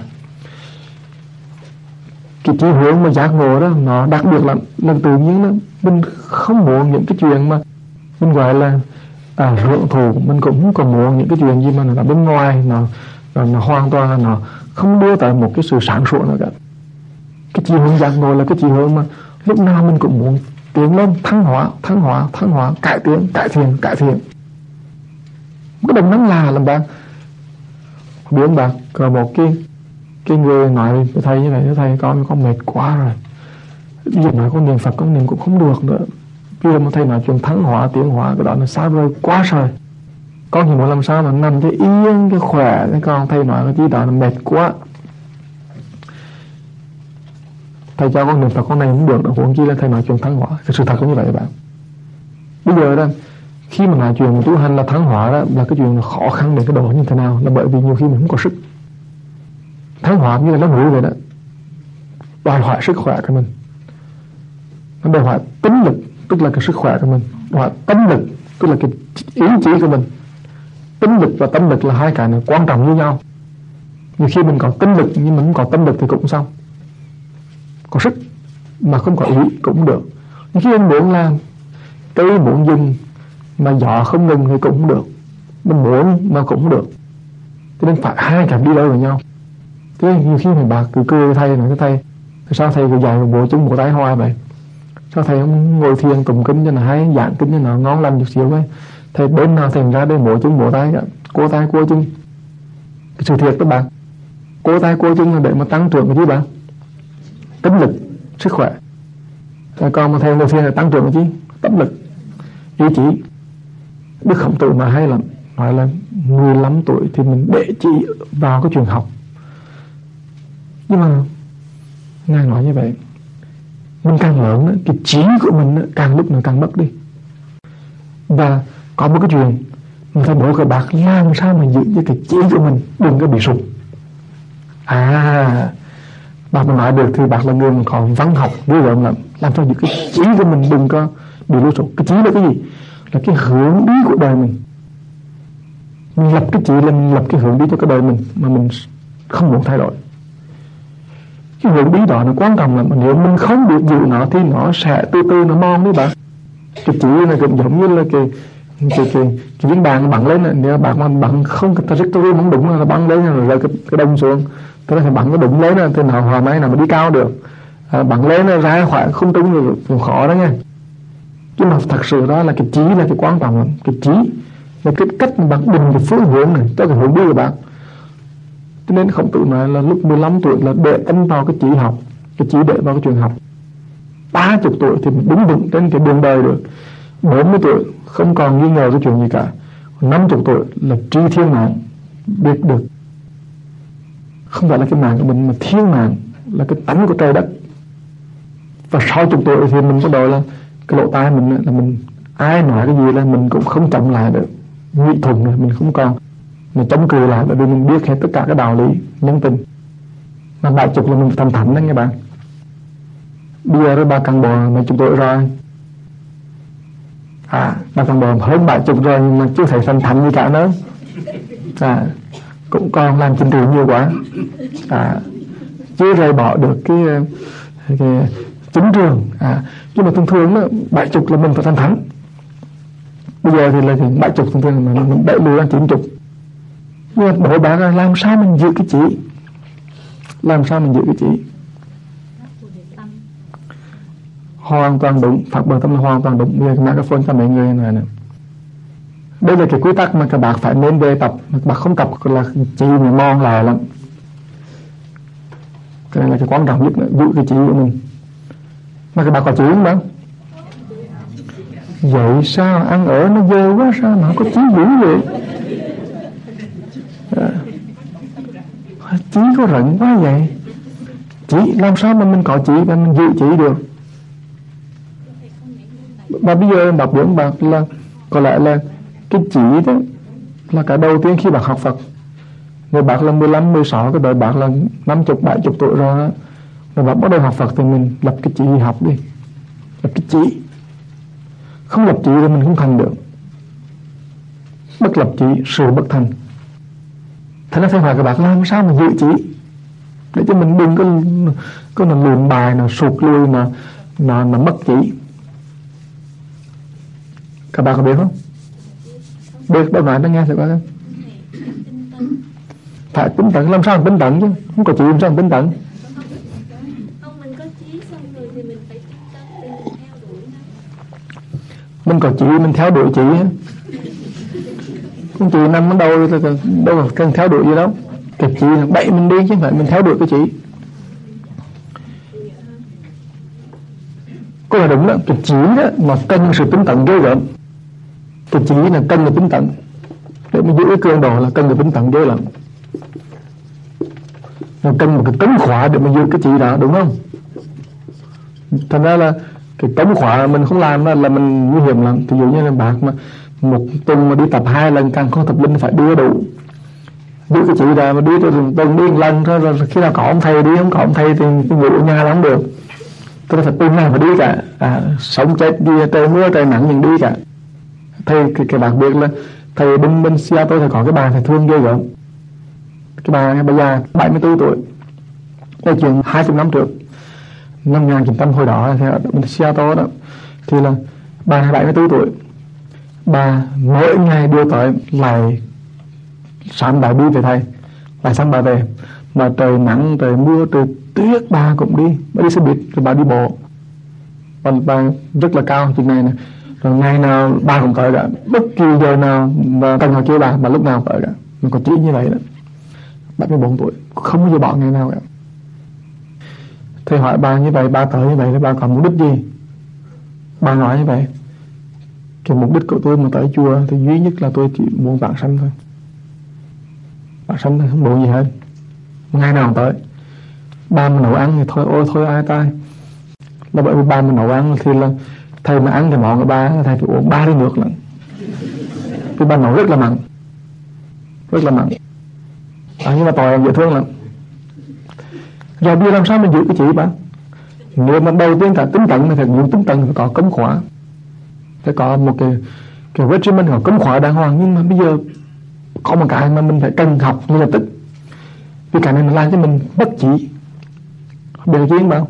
Cái chỉ hướng mà giác ngộ đó nó đặc biệt là lần tự nhiên đó, mình không muốn những cái chuyện mà mình gọi là à, hưởng thụ, mình cũng không còn muốn những cái chuyện gì mà nó bên ngoài, nó, nó, nó hoàn toàn là nó không đưa tới một cái sự sáng suốt nữa cả. Cái chỉ hướng giác ngộ là cái chỉ hướng mà lúc nào mình cũng muốn tiến lên, thăng hóa, thăng hóa, thăng hóa, cải tiến, cải thiện, cải thiện. Cái đồng nắng là làm bạn biết không bạn, có một cái cái người nói với thầy như này, thầy con con mệt quá rồi, bây giờ nói con niệm Phật con niệm cũng không được nữa, bây giờ mà thầy nói chuyện thắng hóa, tiến hóa, cái đó là xa vời quá rồi, con chỉ muốn làm sao mà nằm cho yên cái khỏe, cái con thầy nói cái gì đó là mệt quá, thầy cho con niệm Phật con này không được nữa, huống chi là thầy nói chuyện thắng hóa. Cái sự thật cũng như vậy bạn. Bây giờ đó, khi mà nói chuyện tu hành là thắng hóa đó, là cái chuyện khó khăn đến cái độ như thế nào, là bởi vì nhiều khi mình không có sức. Thắng hóa như là nó ngủ vậy đó, đòi hỏi sức khỏe của mình, nó đòi hỏi tính lực, tức là cái sức khỏe của mình, đòi hỏi tâm lực, tức là cái ý chí của mình. Tính lực và tâm lực là hai cái này quan trọng như nhau. Nhiều khi mình có tính lực nhưng mà không có tâm lực thì cũng xong. Có sức mà không có ý cũng được. Nhưng khi anh muốn là cây muốn dừng mà gió không ngừng thì cũng không được, mình muốn mà cũng không được, cho nên phải hai cái đi đôi với nhau. Thế nhiều khi mình bà cứ cười với thầy, nói với thầy sao thầy cứ dạy bộ chung bộ tay hoài vậy, sao thầy không ngồi thiền tụng kinh cho nó hay, giảng kinh cho nó ngon lành chút xíu ấy, thầy bên nào thầy ra đây bộ chung bộ tay, cô tay cô chung. Cái sự thiệt các bạn, cô tay cô chung là để mà tăng trưởng cái chứ bạn, tính lực, sức khỏe. Rồi còn mà thầy ngồi thiền là tăng trưởng cái chứ, tâm lực, ý chí. Đức Khổng Tử mà hay lắm, nói là mười lăm tuổi thì mình để chỉ vào cái trường học, nhưng mà Ngài nói như vậy. Mình càng lớn đó, cái trí của mình đó, càng lúc nó càng mất đi. Và có một cái chuyện mình phải bảo các bạn làm sao mà giữ cho cái trí của mình đừng có bị sụp. À, bạn mà nói được thì bạn là người mà có văn học ghê gớm lắm. Làm sao giữ cái trí của mình đừng có bị lũ sụp. Cái trí là cái gì? Là cái hướng đi của đời mình. Mình lập cái trí là mình lập cái hướng đi cho cái đời mình mà mình không muốn thay đổi. Cái hướng đi đó nó quan trọng lắm. Mà nếu mình không biết giữ nó thì nó sẽ từ từ nó mòn đi bạn. Cái trí này cũng giống như là cái cái cái cái viên đạn bắn lên này. Nếu bạn mà bắn không cái trajectory không đúng là bắn lên rồi rơi cái, cái đông xuống. Tức là phải bắn nó đúng lên thì nào hòa máy nào mà đi cao được. À, bắn lên nó ra khỏi không trung rồi cũng khó đó nha. Nhưng mà thật sự đó là cái trí là cái quan trọng lắm. Cái trí là cái cách mà bạn định cái phương hướng này cho cái hướng đi của bạn. Cho nên Khổng Tử nói là lúc mười lăm tuổi là để tâm vào cái trí học, cái trí để vào cái chuyện học. Ba mươi tuổi thì mình đứng vững trên cái đường đời được. Bốn mươi tuổi không còn nghi ngờ cái chuyện gì cả. Năm mươi tuổi là tri thiên mạng, biết được không phải là cái mạng của mình mà thiên mạng, là cái tánh của trời đất. Và sáu mươi tuổi thì mình bắt đầu là cái lỗ tai mình là mình ai nói cái gì là mình cũng không chậm lại được, nghĩ thùng rồi mình không còn mình chống cự lại, bởi vì mình biết hết tất cả cái đạo lý nhân tình. Mà bảy chục là mình thành thánh đó nghe bạn. Bây giờ ba căn bò mấy chục tuổi rồi, à ba căn bò hơn bảy chục rồi nhưng mà chưa thể thành thánh như cả nữa. À cũng còn làm chính trị nhiều quá, à chưa rời bỏ được cái, cái chính trường. À nhưng mà thường thường đó bảy chục là mình phải thành thánh. Bây giờ thì là bảy chục thường thường mà mình đẩy lùi ra chín chục. Nhưng mà đối bạn là làm sao mình giữ cái chỉ, làm sao mình giữ cái chỉ hoàn toàn đúng. Phát bờ tâm là hoàn toàn đúng. Bây giờ cái phone cho mấy người này nè, đây là cái quy tắc mà các bạn phải nên về tập. Các bạn không tập là chỉ mà mon lại lắm. Cái này là cái quan trọng nhất, giữ cái chỉ của mình. Mà các bạn có chỉ không bạn? Vậy sao ăn ở nó dơ quá, sao mà có chí dữ vậy? À, chí có rận quá vậy? Chỉ làm sao mà mình có chỉ và mình giữ chỉ được? Và bây giờ đọc dưỡng bạc là có lẽ là cái chỉ đó là cái đầu tiên khi bác học Phật. Nếu bác là mười lăm, mười sáu, cái đời bác là năm mươi, bảy mươi tuổi rồi đó, rồi bác bắt đầu học Phật thì mình lập cái chỉ học đi. Lập cái chỉ. Không lập chỉ thì mình không thành được. Bất lập chỉ, sự bất thành. Thế nên phải hỏi các bạn làm sao mà giữ chỉ, để cho mình đừng có có là lùn bài, nào sụt lui, mà mà mà mất chỉ. Các bạn có biết không? Biết, đâu nói nó nghe thử coi không? Phải tính tận, làm sao mình tính tận chứ? Không có chỉ làm sao mình tính tận? Mình có chỉ mình theo đuổi chỉ á. Con chỉ nằm ở đâu đâu cần theo đuổi gì đâu. Cái chỉ là bậy mình đi chứ không phải mình theo đuổi cái chỉ. Có là đúng đó, cái chỉ đó mà cần sự tính tận ghê gớm. Cái chỉ là cần là tính tận. Để mình giữ cái cường độ là cần là tính tận ghê lắm. Mình cần một cái cống khóa để mình giữ cái chỉ đó, đúng không? Thành ra là cái cống khóa mình không làm là, là mình nguy hiểm lắm. Ví dụ như là bác mà một tuần mà đi tập hai lần, càng không tập linh phải đưa đủ. Đưa cái chỉ ra mà đưa cho tuần đi một lần thôi, rồi khi nào có ông thầy đi, không có ông thầy thì ngủ ở nhà là không được. Tôi phải tuần nào phải đi cả, à, sống chết đi, trời mưa trời nắng nhưng đi cả. Thầy cái, cái bạn biết là thầy bên bên Seattle thầy có cái bà thầy thương ghê gớm. Cái bà cái bà già bảy mươi tư tuổi, cái chuyện hai mươi năm trước, năm một nghìn chín trăm hồi đó thì ở bên Seattle đó, thì là bà bảy mươi tư tuổi, bà mỗi ngày đưa tới lại sáng bài đi về thầy, lại sáng bài về, mà trời nắng trời mưa trời tuyết bà cũng đi, bà đi xe buýt rồi bà đi bộ, bà, bà rất là cao chuyện này nè, rồi ngày nào bà cũng tới cả, bất kỳ giờ nào mà cần họ kêu bà, bà lúc nào tới cả. Mình có chỉ như vậy đó, bảy mươi bốn tuổi không bao giờ bỏ ngày nào cả. Thầy hỏi bà như vậy, bà tới như vậy thì bà còn mục đích gì? Bà nói như vậy, cái mục đích của tôi mà tới chùa thì duy nhất là tôi chỉ muốn vãng sanh thôi. Vãng sanh thôi, không muốn gì hết. Ngày nào tới ba mình nấu ăn thì thôi ôi thôi ai tai. Là bởi vì ba mình nấu ăn thì là thầy mà ăn cái món của ba, thầy phải uống ba ly nước lận. Vì ba nấu rất là mặn, rất là mặn. À, nhưng mà tỏi em dễ thương lắm. Rồi bây giờ làm sao mình giữ cái chỉ ba? Nếu mà đầu tiên cả tính tận thì phải giữ tính tận, phải có cấm khóa, phải có một cái cái regimen, có cấm khóa đàng hoàng. Nhưng mà bây giờ có một cái mà mình phải cần học ngay lập tức, vì cái này mình làm cho mình bất chỉ. Điều gì không?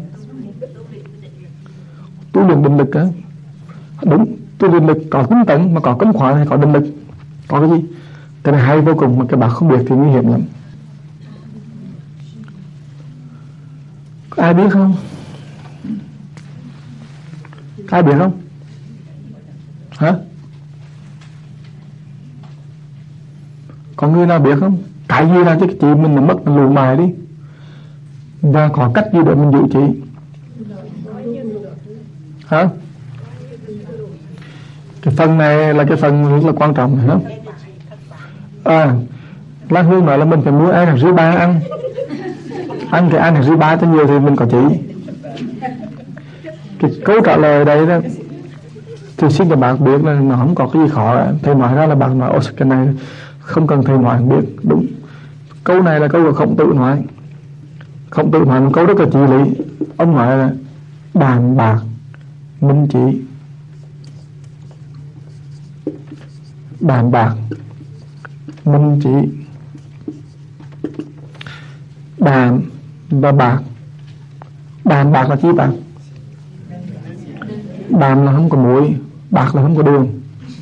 Tu luyện định lực á, đúng, tu luyện lực có tính tận mà có cấm khóa hay có định lực, có cái gì? Cái này hay vô cùng, mà các bạn không biết thì nguy hiểm lắm. Có ai biết không? Có ai biết không? Hả? Có người nào biết không? Cái gì là cho cái chị mình nó mất, nó lù mài đi. Và có cách gì để mình giữ chị? Hả? Cái phần này là cái phần rất là quan trọng, hả? À, Lan Hương nói là mình phải mua ăn hạt rưỡi ba ăn. Ăn cái ăn hạt rưỡi ba cho nhiều thì mình có chỉ. Cái câu trả lời đây đó thì xin các bạn biết là nó không có cái gì khó cả. Thầy nói ra là bạn nói ôi cái này không cần thầy nói không biết. Đúng, câu này là câu của Khổng Tử nói. Khổng Tử nói một câu rất là chỉ lý. Ông nói là bàn bạc minh chỉ. Bàn bạc minh chỉ. Bàn và bạc. Bàn bạc là chi bạn? Bàn là không có muối, bạc là không có đường.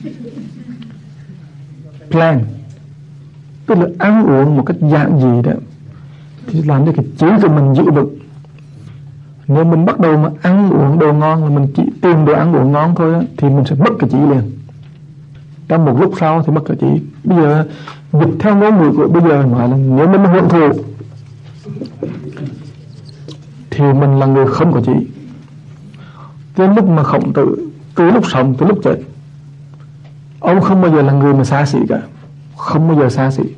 Plan tức là ăn uống một cách giản dị đó thì làm cho cái chỉ của mình giữ vững. Nếu mình bắt đầu mà ăn uống đồ ngon là mình chỉ tìm đồ ăn uống ngon thôi đó, thì mình sẽ mất cái chỉ liền. Trong một lúc sau thì mất cái chỉ. Bây giờ dịch theo ngôn ngữ của bây giờ nói là nếu mình hưởng thụ thì mình là người không có chỉ. Tới lúc mà Khổng Tử, từ lúc sống tới lúc chết, ông không bao giờ là người mà xa xỉ cả. Không bao giờ xa xỉ.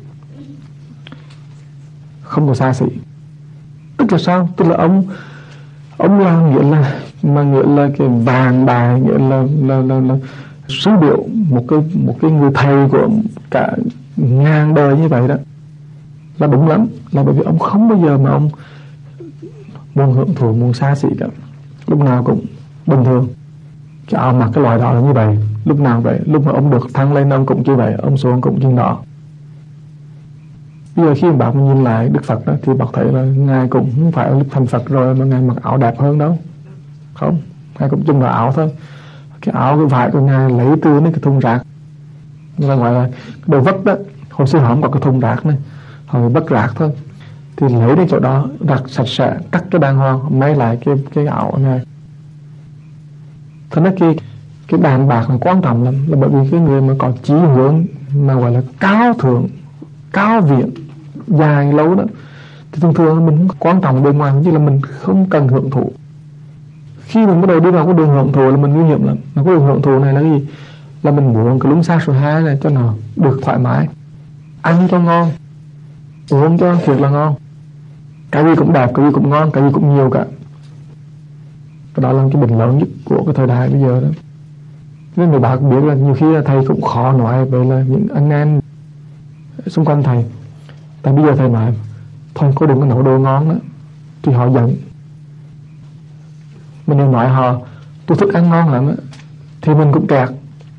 Không có xa xỉ. Tức là sao? Tức là ông ông làm nghĩa là mà nghĩa là cái vàng bài, nghĩa là là là, là số điệu một cái một cái người thầy của cả ngàn đời như vậy đó, là đúng lắm. Là bởi vì ông không bao giờ mà ông muốn hưởng thụ, muốn xa xỉ cả. Lúc nào cũng bình thường. Cái áo mặc cái loại đó là như vậy, lúc nào vậy. Lúc mà ông được thăng lên ông cũng như vậy, ông xuống cũng như đó. Bây giờ khi bạn nhìn lại Đức Phật đó, thì bạn thấy là Ngài cũng không phải lúc thành Phật rồi mà Ngài mặc áo đẹp hơn đâu. Không, Ngài cũng chung là áo thôi. Cái áo cái vải của Ngài lấy từ cái thùng rác, là gọi là đồ vất đó. Hồi xưa họ không có cái thùng rác này, họ vất rác thôi. Thì lấy đến chỗ đó đặt sạch sẽ, cắt cái đàng hoàng, may lại cái cái áo của Ngài. Thế nên cái cái bàn bạc là quan trọng lắm, là bởi vì cái người mà có chí hướng mà gọi là cao thượng, cao viện, dài lâu đó, thì thường thường mình không quan trọng bên ngoài, chứ là mình không cần hưởng thụ. Khi mình bắt đầu đi vào cái đường hưởng thụ là mình nguy hiểm lắm. Mà cái đường hưởng thụ này là cái gì? Là mình muốn cái lúng xa số hai này cho nó được thoải mái, ăn cho ngon, uống cho thiệt là ngon, cái gì cũng đẹp, cái gì cũng ngon, cái gì cũng nhiều cả. Cái đó là cái bệnh lớn nhất của cái thời đại bây giờ đó. Nên người bạn biết là nhiều khi là thầy cũng khó nói về là những anh em xung quanh thầy. Tại bây giờ thầy nói thôi cô đừng có nấu đồ ngon đó, thì họ giận. Mình đừng nói họ tôi thích ăn ngon lắm đó, thì mình cũng kẹt.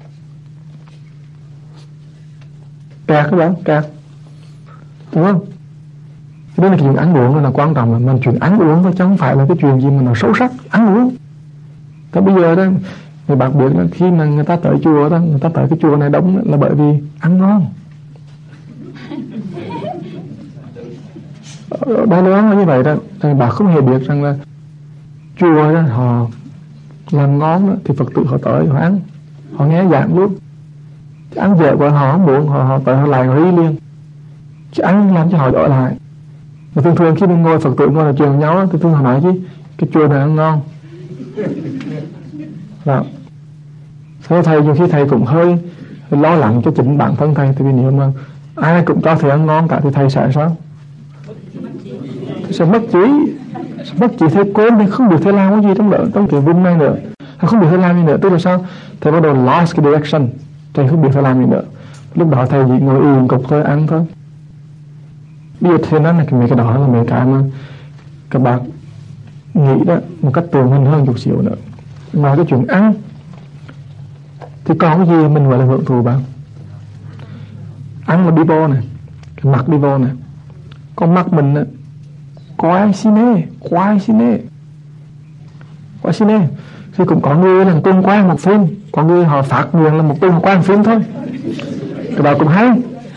Kẹt các bạn, kẹt, đúng không? Cho nên là chuyện ăn uống là quan trọng, là mình chuyện ăn uống thôi chứ không phải là cái chuyện gì mà nó xấu sắc. Ăn uống. Thế bây giờ đó người bạn biết là khi mà người ta tới chùa đó, người ta tới cái chùa này đông là bởi vì ăn ngon. Đài Loan là như vậy đó. Thì bà không hề biết rằng là chùa đó họ làm ngon đó, thì Phật tử họ tới họ ăn, họ nghe giảng luôn. Chứ ăn dở của họ không muốn, họ, họ tới họ lại họ đi liền. Chứ ăn làm cho họ đổi lại. Mà thường thường khi mình ngồi Phật tử ngồi nói chuyện với nhau thì thường họ nói chứ cái chùa này ăn ngon. Đó. Thế thầy nhiều khi thầy cũng hơi lo lắng cho chính bản thân thầy. Tại vì nếu mà ai cũng cho thầy ăn ngon cả thì thầy sẽ sao? Thầy sẽ mất trí. bất chỉ thấy cốm thì không được thấy làm cái gì trong đó, trong cái vùng này nữa, không biết phải làm gì nữa. Tức là sao? Thầy bắt đầu lost cái direction, thầy không biết phải làm gì nữa. Lúc đó thầy chỉ ngồi yên cục thôi, ăn thôi. Bây giờ thầy nói là mấy cái đó là mấy cái mà các bạn nghĩ đó một cách tường hình hơn chút xíu nữa. Mà cái chuyện ăn thì còn cái gì mình gọi là hưởng thụ bạn? Ăn mà đi vô này, cái mặt đi vô này, con mắt mình á, quái xí nê, quái xí nê, quái xí nê. Thì cũng có người là tuần qua một phim, có người họ phát nguyện là một tuần qua một phim thôi, cái đó cũng hay.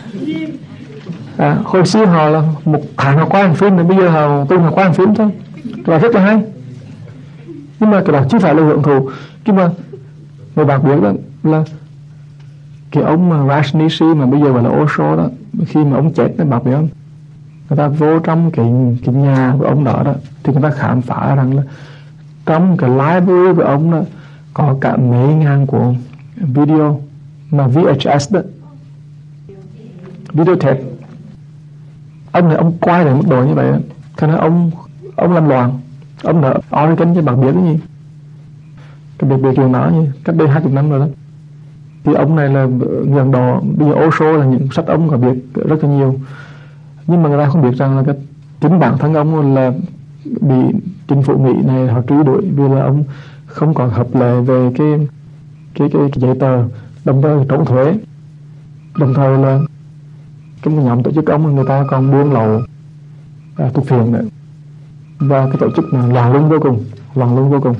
À, hồi xưa họ là một tháng họ qua một phim, rồi bây giờ họ tuần họ qua một phim thôi, cái đó rất là hay. Nhưng mà cái đó chứ phải là hưởng thụ. Nhưng mà người bạn biết đó là cái ông mà Rajneesh mà bây giờ gọi là Osho đó, khi mà ông chết đó, bạn biết không, người ta vô trong cái, cái nhà của ông đó đó, thì người ta khám phá rằng là trong cái library của ông đó có cả mấy ngàn cuốn video mà vê hát ét đó, videotape. Ông này ông quay đến mức độ như vậy đó, cho nên ông ông làm loạn. Ông ở Oregon chứ bạn biết cái gì, cái biệt biệt chuyện đó như cách đây hai chục năm rồi đó. Thì ông này là người Ấn Độ, bây giờ Osho là những sách ông có biết rất là nhiều, nhưng mà người ta không biết rằng là cái chính bản thân ông là bị chính phủ Mỹ này họ truy đuổi vì là ông không còn hợp lệ về cái cái cái, cái giấy tờ, đồng thời trốn thuế, đồng thời là cái nhóm tổ chức ông người ta còn buôn lậu à, thuốc phiện nữa, và cái tổ chức mà loạn luân vô cùng, loạn luân vô cùng.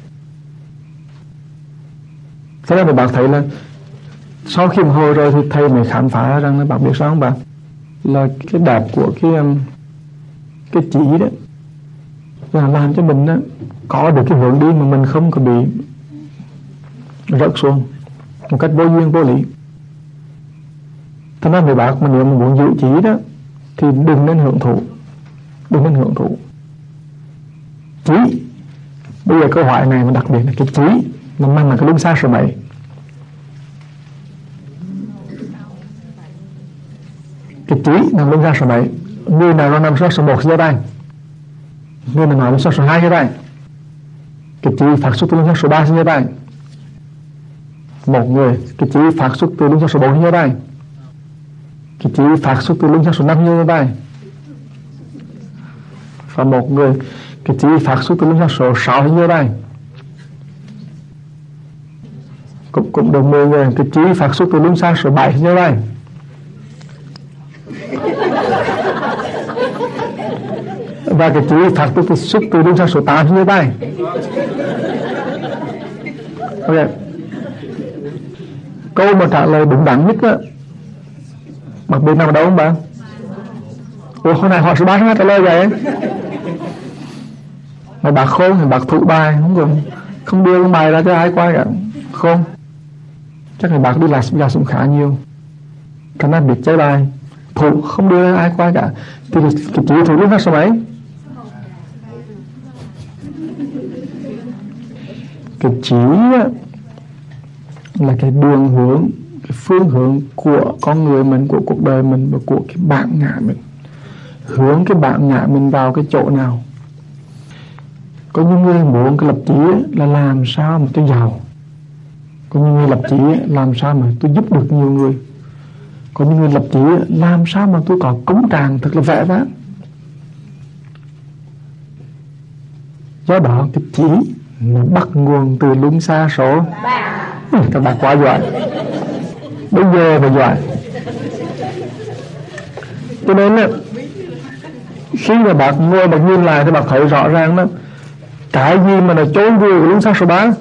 Thế nên là bạn thấy là sau khi một hồi rồi thì thầy mới khám phá rằng là bạn biết sao không bạn, là cái đẹp của cái cái chỉ đó là làm cho mình đó, có được cái hướng đi mà mình không có bị rớt xuống một cách vô duyên vô lý. Thế nên người bạn mà nếu mà muốn giữ chỉ đó thì đừng nên hưởng thụ, đừng nên hưởng thụ chỉ. Bây giờ câu hỏi này mà đặc biệt là cái chỉ nó mang là cái luân xa số bảy. Cái chỉ nằm luân xa số bảy. Người nào nằm số số một giơ tay, người nào nằm số số hai giơ tay. Cái chỉ phát xuất từ luân xa số ba giơ tay. Một người. Cái chỉ phát xuất từ luân xa số bốn giơ tay. Cái chỉ phát xuất từ luân xa số năm giơ tay. Và một người. Cái chỉ phát xuất từ luân xa số sáu giơ tay. Cũng, cũng được mười người. Cái chỉ phát xuất từ luân xa số bảy giơ tay. Và cái chỉ phát xuất từ luân xa số tám giơ tay. Ok. Câu mà trả lời đúng đắn nhất á, bạn biết nằm ở đâu không bạn? Ủa hôm nay họ số ba nó trả lời vậy. Mà bác khôn thì bác thụ bài không dùng, không đưa cái bài ra cho ai qua cả. Khôn chắc là bác đi làm gia sủng khá nhiều, cho nên biết chơi bài. Thụ không đưa ai qua cả thì cái chỉ thụ lúc đó số mấy? Cái chỉ là cái đường hướng, cái phương hướng của con người mình, của cuộc đời mình và của cái bản ngã mình. Hướng cái bản ngã mình vào cái chỗ nào. Có những người muốn cái lập chí là làm sao mà tôi giàu, có những người lập chí làm sao mà tôi giúp được nhiều người, có những người lập chí làm sao mà tôi có cống tràng thật là vẻ vang. Do đó cái chỉ nó bắt nguồn từ luân xa số ba. Các bạn quá giỏi, bây giờ mà giỏi. Cho nên là khi mà bạn ngồi bạn nhìn lại thì bạn thấy rõ ràng đó, cái gì mà nó trốn vui của luân xa số ba?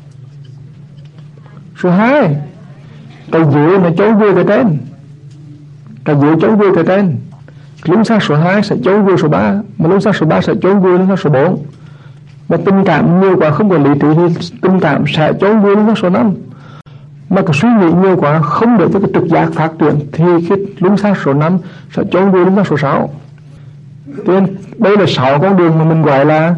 Số hai. Cái dưới nó trốn vui cái trên, cái dưới trốn vui cái trên. Luân xa số hai sẽ trốn vui số ba, mà luân xa số ba sẽ trốn vui luân xa số bốn. Mà tình cảm nhiều quá không có lý trí thì tình cảm sẽ trốn vui luân xa số năm. Mà cái suy nghĩ nhiều quá không để cho cái trực giác phát triển thì cái luân xa số năm sẽ trốn vui luân xa số sáu. Cho nên đây là sáu con đường mà mình gọi là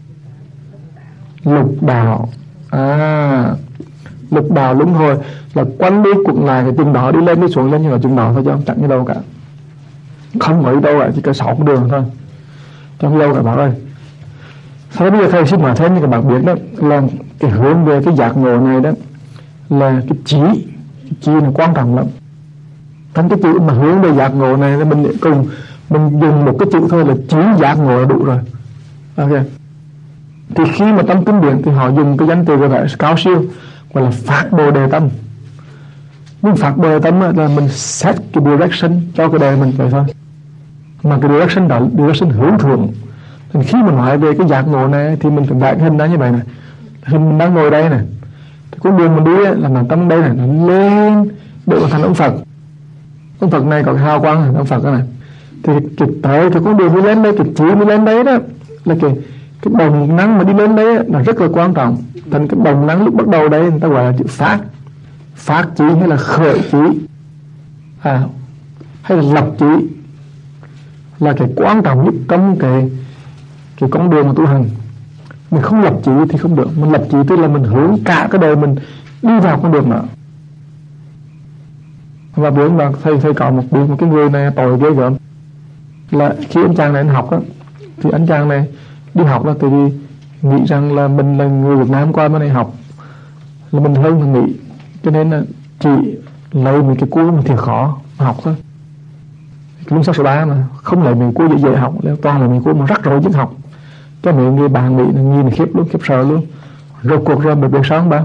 lục đạo. À, lục đạo luân hồi là quanh đi cuộn lại cái chừng đó, đi lên đi xuống lên như là chừng đó thôi, chứ không chẳng như đâu cả. Không có đi đâu cả, chỉ có sáu con đường thôi, chẳng đâu cả bạn ơi. Thế bây giờ thầy xin nói thêm cho các bạn biết đó là cái hướng về cái giác ngộ này đó là cái trí, cái trí là quan trọng lắm. Thành cái chữ mà hướng về giác ngộ này mình cùng mình dùng một cái chữ thôi là trí giác ngộ là đủ rồi. Ok. Thì khi mà trong kinh điển thì họ dùng cái danh từ của thầy cao siêu gọi là phát bồ đề tâm. Nhưng phát bồ đề tâm là mình set cái direction cho cái đời mình vậy thôi. Mà cái direction đó direction hướng thượng. Thì khi mình nói về cái giác ngộ này thì mình phải vẽ cái hình đó như vậy này. Hình mình đang ngồi đây này. Thì con đường mình đi là nằm trong đây này, nó lên để mà thành ông Phật. Ông Phật này có cái hào quang này, ông Phật này. Thì cái tới cái con đường đi lên đây, cái chỉ đi lên đấy đó là cái cái đồng nắng mà đi lên đấy là rất là quan trọng. Thành cái đồng nắng lúc bắt đầu đấy người ta gọi là chữ phát, phát chỉ hay là khởi chỉ, à, hay là lập chỉ, là cái quan trọng nhất trong cái cái con đường mà tu hành. Mình không lập chỉ thì không được. Mình lập chỉ tức là mình hướng cả cái đời mình đi vào con đường đó. Và bữa mà thầy thầy có một một cái người này tội ghê gớm là khi anh chàng này anh học á, thì anh chàng này đi học đó tại vì nghĩ rằng là mình là người Việt Nam qua bên này học là mình hơn mình nghĩ, cho nên là chỉ lấy mình cái cuốn mình thì khó mà học thôi. Luân sáu số ba mà không lấy mình cuốn dễ dễ học, toàn là mình cuốn mà rắc rối chứ học. Cho mấy người bạn Mỹ là nhìn khiếp luôn, khiếp sợ luôn. Rồi cuộc rồi bởi biết sao không ba?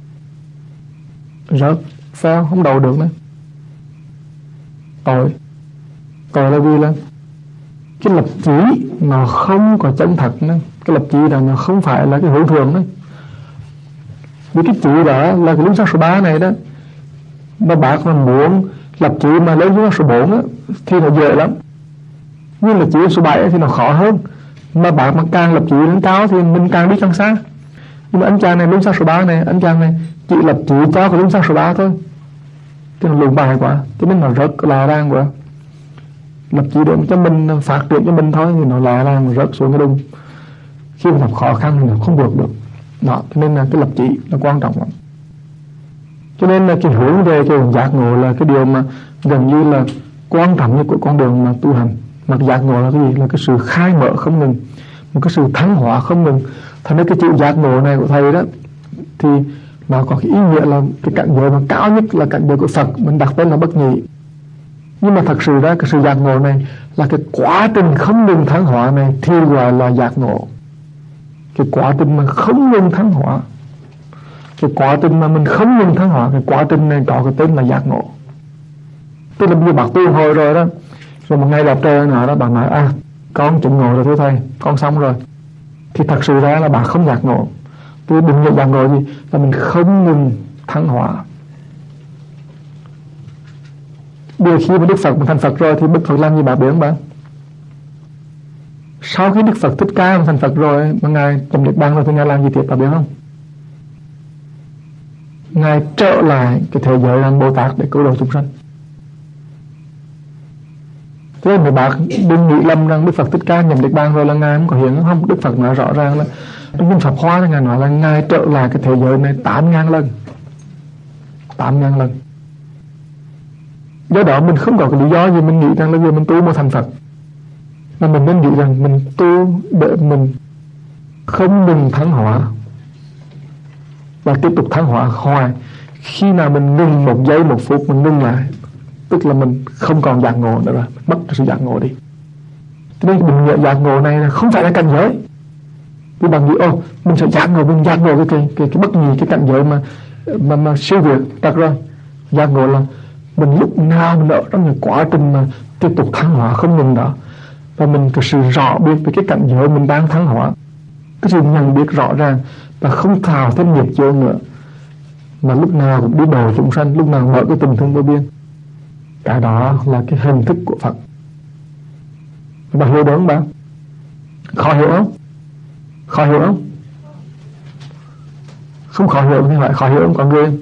Rớt, sao không đầu được nữa. Tội Tội là vì là cái lập chí nó không có chân thật nữa. Cái lập chí là nó không phải là cái hữu thường nữa. Vì cái chữ đó là cái luân sắc số ba này đó, mà bác mà muốn lập chí mà lấy luân sắc số bốn đó, thì nó dễ lắm. Nhưng là chữ số bảy thì nó khó hơn. Mà bác mà càng lập chí lên cao thì mình càng đi càng xa. Nhưng mà anh chàng này luân sắc số ba này, anh chàng này chỉ lập chí cho cái luân sắc số ba thôi, thì nó lùng bài quá, cho nên nó rất là ràng quá. Lập chí để cho mình phát triển cho mình thôi thì nó là ràng rớt xuống cái đùng. Khi mà gặp khó khăn thì nó không vượt được đó, cho nên là cái lập chí là quan trọng lắm. Cho nên là cái hướng về cái giác ngộ là cái điều mà gần như là quan trọng nhất của con đường mà tu hành. Mà cái giác ngộ là cái gì? Là cái sự khai mở không ngừng, một cái sự thắng hóa không ngừng. Thành ra cái chữ giác ngộ này của thầy đó thì nó có cái ý nghĩa là cái cảnh giới mà cao nhất là cảnh giới của Phật, mình đặt tên là bất nhị. Nhưng mà thật sự ra cái sự giác ngộ này là cái quá trình không ngừng thắng hóa này thì gọi là giác ngộ. Cái quá trình mà không ngừng thắng hóa, cái quá trình mà mình không ngừng thắng hóa, cái quá trình này có cái tên là giác ngộ. Tức là bây giờ bác tu hồi rồi đó, rồi một ngày lập trời nào đó bạn nói à con chứng ngộ rồi thưa thầy, con xong rồi, thì thật sự ra là bạn không giác ngộ. Tôi đừng nhận giác ngộ gì là mình không ngừng thắng hóa. Bây giờ khi mà Đức Phật thành Phật rồi thì Đức Phật làm gì bà biết không bạn? Sau khi Đức Phật Thích Ca thành Phật rồi mà Ngài chấm Niết Bàn rồi thì Ngài làm gì tiếp bà biết không? Ngài trở lại cái thế giới làm Bồ Tát để cứu độ chúng sanh. Thế nên người bác đừng nghĩ lầm rằng Đức Phật Thích Ca nhậm Niết Bàn rồi là Ngài không có hiện không. Đức Phật nói rõ ràng là trong kinh Pháp Hoa thì Ngài nói là Ngài trở lại cái thế giới này tám ngàn lần, tám ngàn lần. Do đó mình không có cái lý do gì mình nghĩ rằng là giờ mình tu một thành Phật, mà mình nên nghĩ rằng mình tu để mình không ngừng thắng hóa và tiếp tục thắng hóa hoài. Khi nào mình ngừng một giây một phút mình ngừng lại, tức là mình không còn giác ngộ nữa rồi, mất sự giác ngộ đi. Cho nên mình nhận giác ngộ này là không phải là cảnh giới. Vì bạn nghĩ ô mình sẽ giác ngộ, mình giác ngộ cái cái cái, cái bất nhị, cái cảnh giới mà mà, mà siêu việt. Thật rồi, giác ngộ là mình lúc nào mình ở trong cái quá trình mà tiếp tục thăng hóa không ngừng đó, và mình có sự rõ biết về cái cảnh giới mình đang thăng hóa, cái sự nhận biết rõ ràng và không thào thêm nghiệp chướng nữa, mà lúc nào cũng đi độ chúng sanh, lúc nào mở cái tình thương vô biên. Cái đó là cái hình thức của Phật. Bạn hiểu đúng không bạn? Khó hiểu không? Khó hiểu không? Không khó hiểu thì phải khó hiểu không? Có người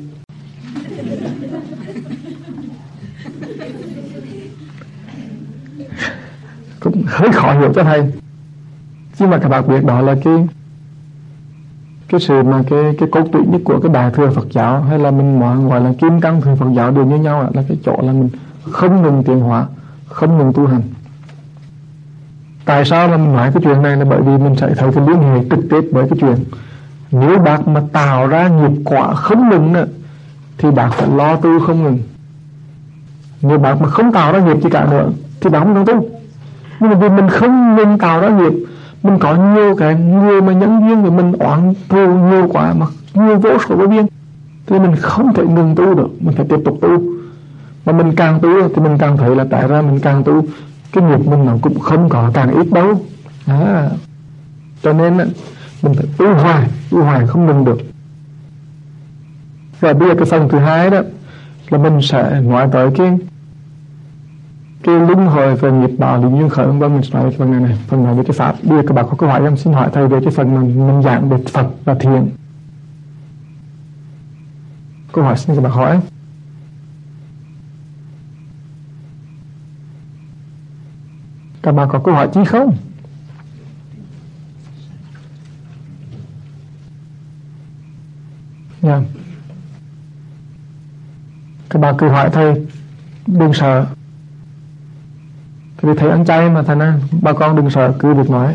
cũng hơi khó hiểu cho thầy. Nhưng mà các bạn biết đó là cái cái sự mà cái cái cốt tủy nhất của cái Đại thừa Phật giáo, hay là mình gọi là kim cang thừa Phật giáo đều như nhau, là cái chỗ là mình không ngừng tiến hóa, không ngừng tu hành. Tại sao mà mình nói cái chuyện này là bởi vì mình sẽ thấy cái liên hệ trực tiếp với cái chuyện nếu bác mà tạo ra nghiệp quả không ngừng nữa, thì bác phải lo tu không ngừng. Nếu bác mà không tạo ra nghiệp gì cả nữa thì bác không cần tu. Nhưng mà vì mình không ngừng tạo ra nghiệp, mình có nhiều cái người mà nhân duyên của mình oán thù nhiều quá, mà nhiều vô số vô biên, thì mình không thể ngừng tu được, mình phải tiếp tục tu. Mà mình càng tu thì mình càng thấy là tại ra mình càng tu cái nghiệp mình nó cũng không có càng ít đâu. À, cho nên mình phải tu hoài, tu hoài không ngừng được. Và bây giờ cái phần thứ hai đó là mình sẽ nói tới cái cái luân hồi về nghiệp báo lý duyên khởi. Hôm qua mình nói về phần này này, phần này về cái pháp. Bây giờ các bạn có câu hỏi em xin hỏi thầy về cái phần mình, mình giảng về Phật và thiền. Câu hỏi xin các bạn hỏi. Các bạn có câu hỏi chi không? Nha. Yeah. Các bạn cứ hỏi thầy, đừng sợ. Vì thầy ăn chay mà, thành ra bà con đừng sợ, cứ việc nói.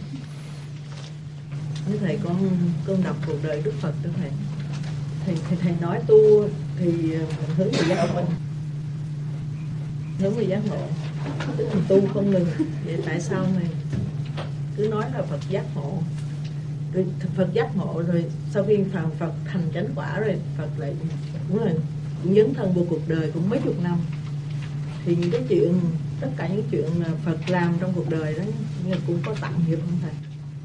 Như thầy con con đọc cuộc đời Đức Phật đó thầy. Thầy, thầy, thầy nói tu thì mình hướng về giác ngộ, hướng về giác ngộ, tức mình tu không ngừng. Vậy tại sao này cứ nói là Phật giác ngộ, rồi Phật giác ngộ rồi sau khi Phật, Phật thành chánh quả rồi Phật lại cũng là cũng dấn thân vô cuộc đời cũng mấy chục năm, thì những cái chuyện tất cả những chuyện mà Phật làm trong cuộc đời đó cũng có tặng nghiệp không thầy?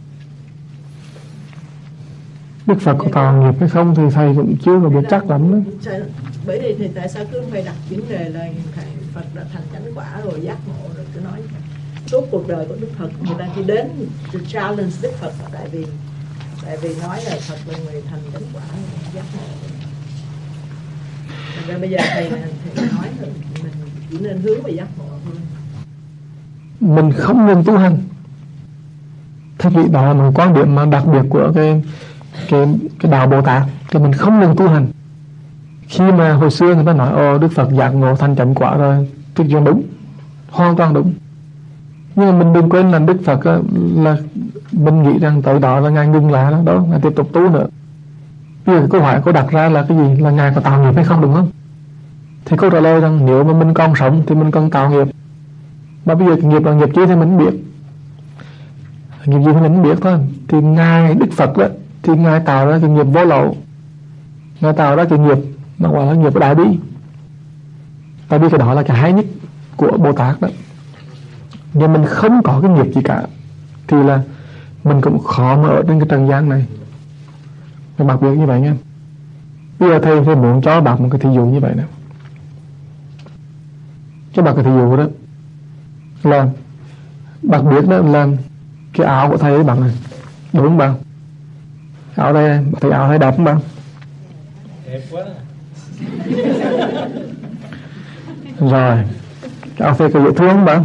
Đức Phật có tạo nghiệp hay không thì thầy cũng chưa có biết chắc lắm đó. Bởi vì thì tại sao cứ phải đặt vấn đề là thầy Phật đã thành chánh quả rồi giác ngộ rồi cứ nói suốt cuộc đời của Đức Phật người ta chỉ đến to challenge Đức Phật, tại vì tại vì nói là Phật là người thành chánh quả giác ngộ. Thành ra bây giờ thầy thầy nói là mình chỉ nên hướng về giác ngộ thôi. Mình không nên tu hành. Thế thì đó là một quan điểm mà đặc biệt của cái cái cái đạo Bồ Tát, là mình không nên tu hành. Khi mà hồi xưa người ta nói ồ Đức Phật giác ngộ thành chánh quả rồi, thì chuyện đúng, hoàn toàn đúng. Nhưng mà mình đừng quên là Đức Phật là mình nghĩ rằng tới đó là Ngài ngừng lại đó, đó Ngài tiếp tục tu nữa. Bây giờ câu hỏi cô đặt ra là cái gì? Là Ngài có tạo nghiệp hay không, đúng không? Thì câu trả lời rằng nếu mà mình còn sống thì mình cần tạo nghiệp. Mà bây giờ nghiệp là nghiệp gì thì mình biết, nghiệp gì thì mình biết thôi. Thì Ngài Đức Phật đó, thì Ngài tạo ra cái nghiệp vô lậu, Ngài tạo ra cái nghiệp nó gọi là nghiệp của đại bi. Tại vì cái đó là cái hay nhất của Bồ Tát đó. Nhưng mình không có cái nghiệp gì cả thì là mình cũng khó mà ở trên cái trần gian này. Các bạn biết như vậy nha. Bây giờ thầy, thầy muốn cho bạn một cái thí dụ như vậy nè. Cho bạn cái thí dụ đó là bạn biết đó là cái áo của thầy ấy bạn này, đúng không bạn? Áo đây này, thầy áo thầy đẹp không bạn? Đẹp quá. Rồi cái áo thầy có dễ thương không bạn?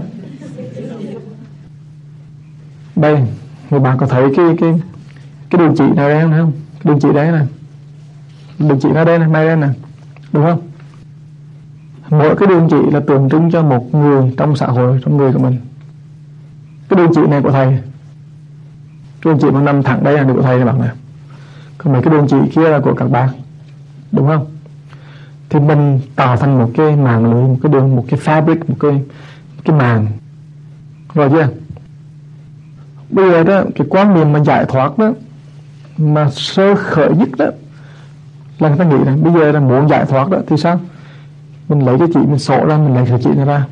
Đây, người bạn có thấy cái cái cái đường chỉ nào đây không? Cái đường chỉ đấy này, đường chỉ nó đây này, đây đây này, đúng không? Mỗi cái đường chỉ là tượng trưng cho một người trong xã hội, trong người của mình. Cái đường chỉ này của thầy, cái đường chỉ mà nằm thẳng đây là của thầy các bạn này. Còn mấy cái đường chỉ kia là của các bạn, đúng không? Thì mình tạo thành một cái màng lưới, một cái đường, một cái fabric, một cái cái màng, rồi chưa? Bây giờ đó, cái quan niệm mà giải thoát đó, mà sơ khởi nhất đó, là người ta nghĩ là bây giờ là muốn giải thoát đó thì sao? Mình lấy cái chỉ, mình sổ ra, mình lấy cái chỉ này ra,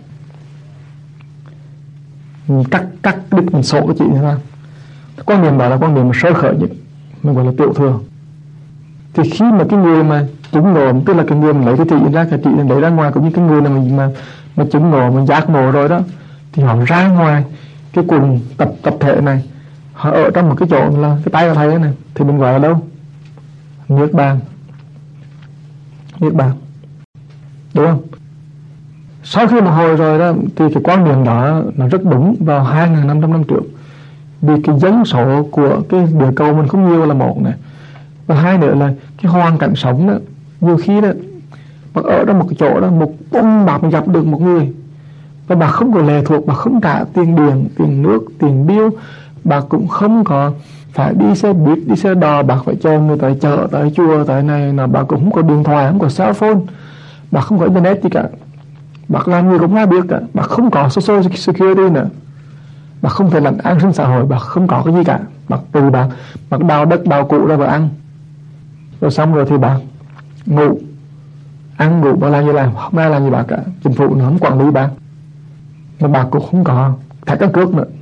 mình cắt cắt đứt, mình sổ cái chỉ này ra. Quan niệm đó là quan niệm mà sơ khởi nhất, mình gọi là tiểu thừa. Thì khi mà cái người mà chứng ngộ, tức là cái người mà lấy cái chỉ ra, cái chỉ này lấy ra ngoài, cũng như cái người mà mình mà, mà chứng ngộ, mình giác ngộ rồi đó, thì họ ra ngoài cái quần tập tập thể này, họ ở trong một cái chỗ là cái tay của thầy này, thì mình gọi là đâu? Niết bàn. Niết bàn, đúng không? Sau khi mà hồi rồi đó thì cái quan niệm đó nó rất đúng vào hai nghìn năm trăm năm trước. Vì cái dân số của cái địa cầu mình không nhiều là một này, và hai nữa là cái hoàn cảnh sống đó, nhiều khi đó bác ở trong một cái chỗ đó, một bông bạc mình gặp được một người Và bà không có lệ thuộc, bà không trả tiền điện, tiền nước, tiền bill, bà cũng không có phải đi xe buýt, đi xe đò, bà phải chờ người tới chợ, tới chùa, tới này là bà cũng không có điện thoại, không có cell phone, bà không có internet gì cả, bà làm gì cũng ai biết cả, bà không có social security nữa, bà không thể làm an sinh xã hội, bà không có cái gì cả, bà từ bà bà đào đất đào cụ ra và ăn, rồi xong rồi thì bà ngủ, ăn ngủ, bà làm gì làm, không ai làm gì bà cả, chính phủ nó không quản lý bà, mà bà cũng không có thẻ căn cước nữa.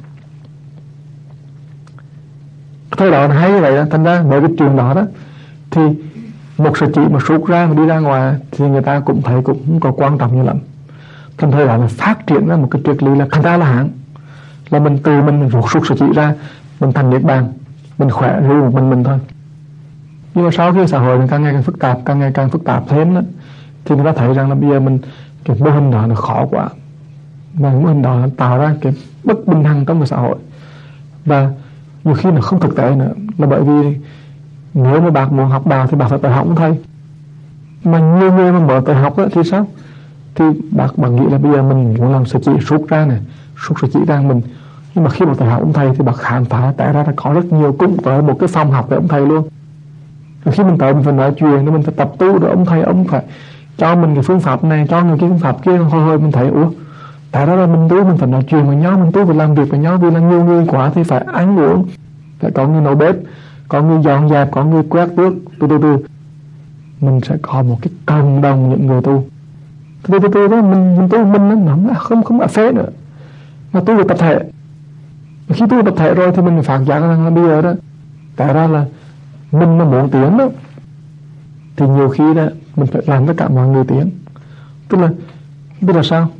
Thời đó hay như vậy đó, thành ra bởi cái chuyện đó đó thì một sợi chỉ mà sút ra mà đi ra ngoài thì người ta cũng thấy cũng không có quan trọng như lắm. Thành thời đó là phát triển ra một cái triết lý là thành ra là hẳn là mình từ mình, mình ruột sút sợi chỉ ra, mình thành niết bàn, mình khỏe riêng một mình mình thôi. Nhưng mà sau khi xã hội mình càng ngày càng phức tạp, càng ngày càng phức tạp thêm đó, thì người ta thấy rằng là bây giờ mình cái mô hình đó là khó quá, và mô hình đó tạo ra cái bất bình đẳng trong cái xã hội, và nhiều khi nó không thực tế nữa, là bởi vì nếu mà bạn muốn học đào thì bạn phải tự học cũng thôi. Mà nhiều người mà mở tự học đó, thì sao? Thì bạn, bạn nghĩ là bây giờ mình muốn làm sợi chỉ rút ra này, rút sợi chỉ ra mình, nhưng mà khi mà tự học ông thầy thì bạn khám phá tại ra là có rất nhiều cũng tới một cái phòng học với ông thầy luôn. Rồi khi mình tới mình phải nói chuyện, mình phải tập tu, rồi ông thầy ông phải cho mình cái phương pháp này, cho người cái phương pháp kia, hồi hồi mình thấy ủa tại đó là mình tu mình phải nói chuyện với nhau, mình tu phải làm việc với nhau, vì là nhiều người quá thì phải ăn uống, phải có người nấu bếp, có người dọn dẹp, có người quét tước, từ từ từ mình sẽ có một cái cộng đồng những người tu. Từ từ từ đó mình mình tu mình nó không không không phế nữa, mà tu được tập thể. Khi tu tập thể rồi thì mình phản giác rằng là bây giờ đó tại ra là mình mà muốn tiến đó thì nhiều khi đó mình phải làm tất cả mọi người tiến. Tức là tức là sao?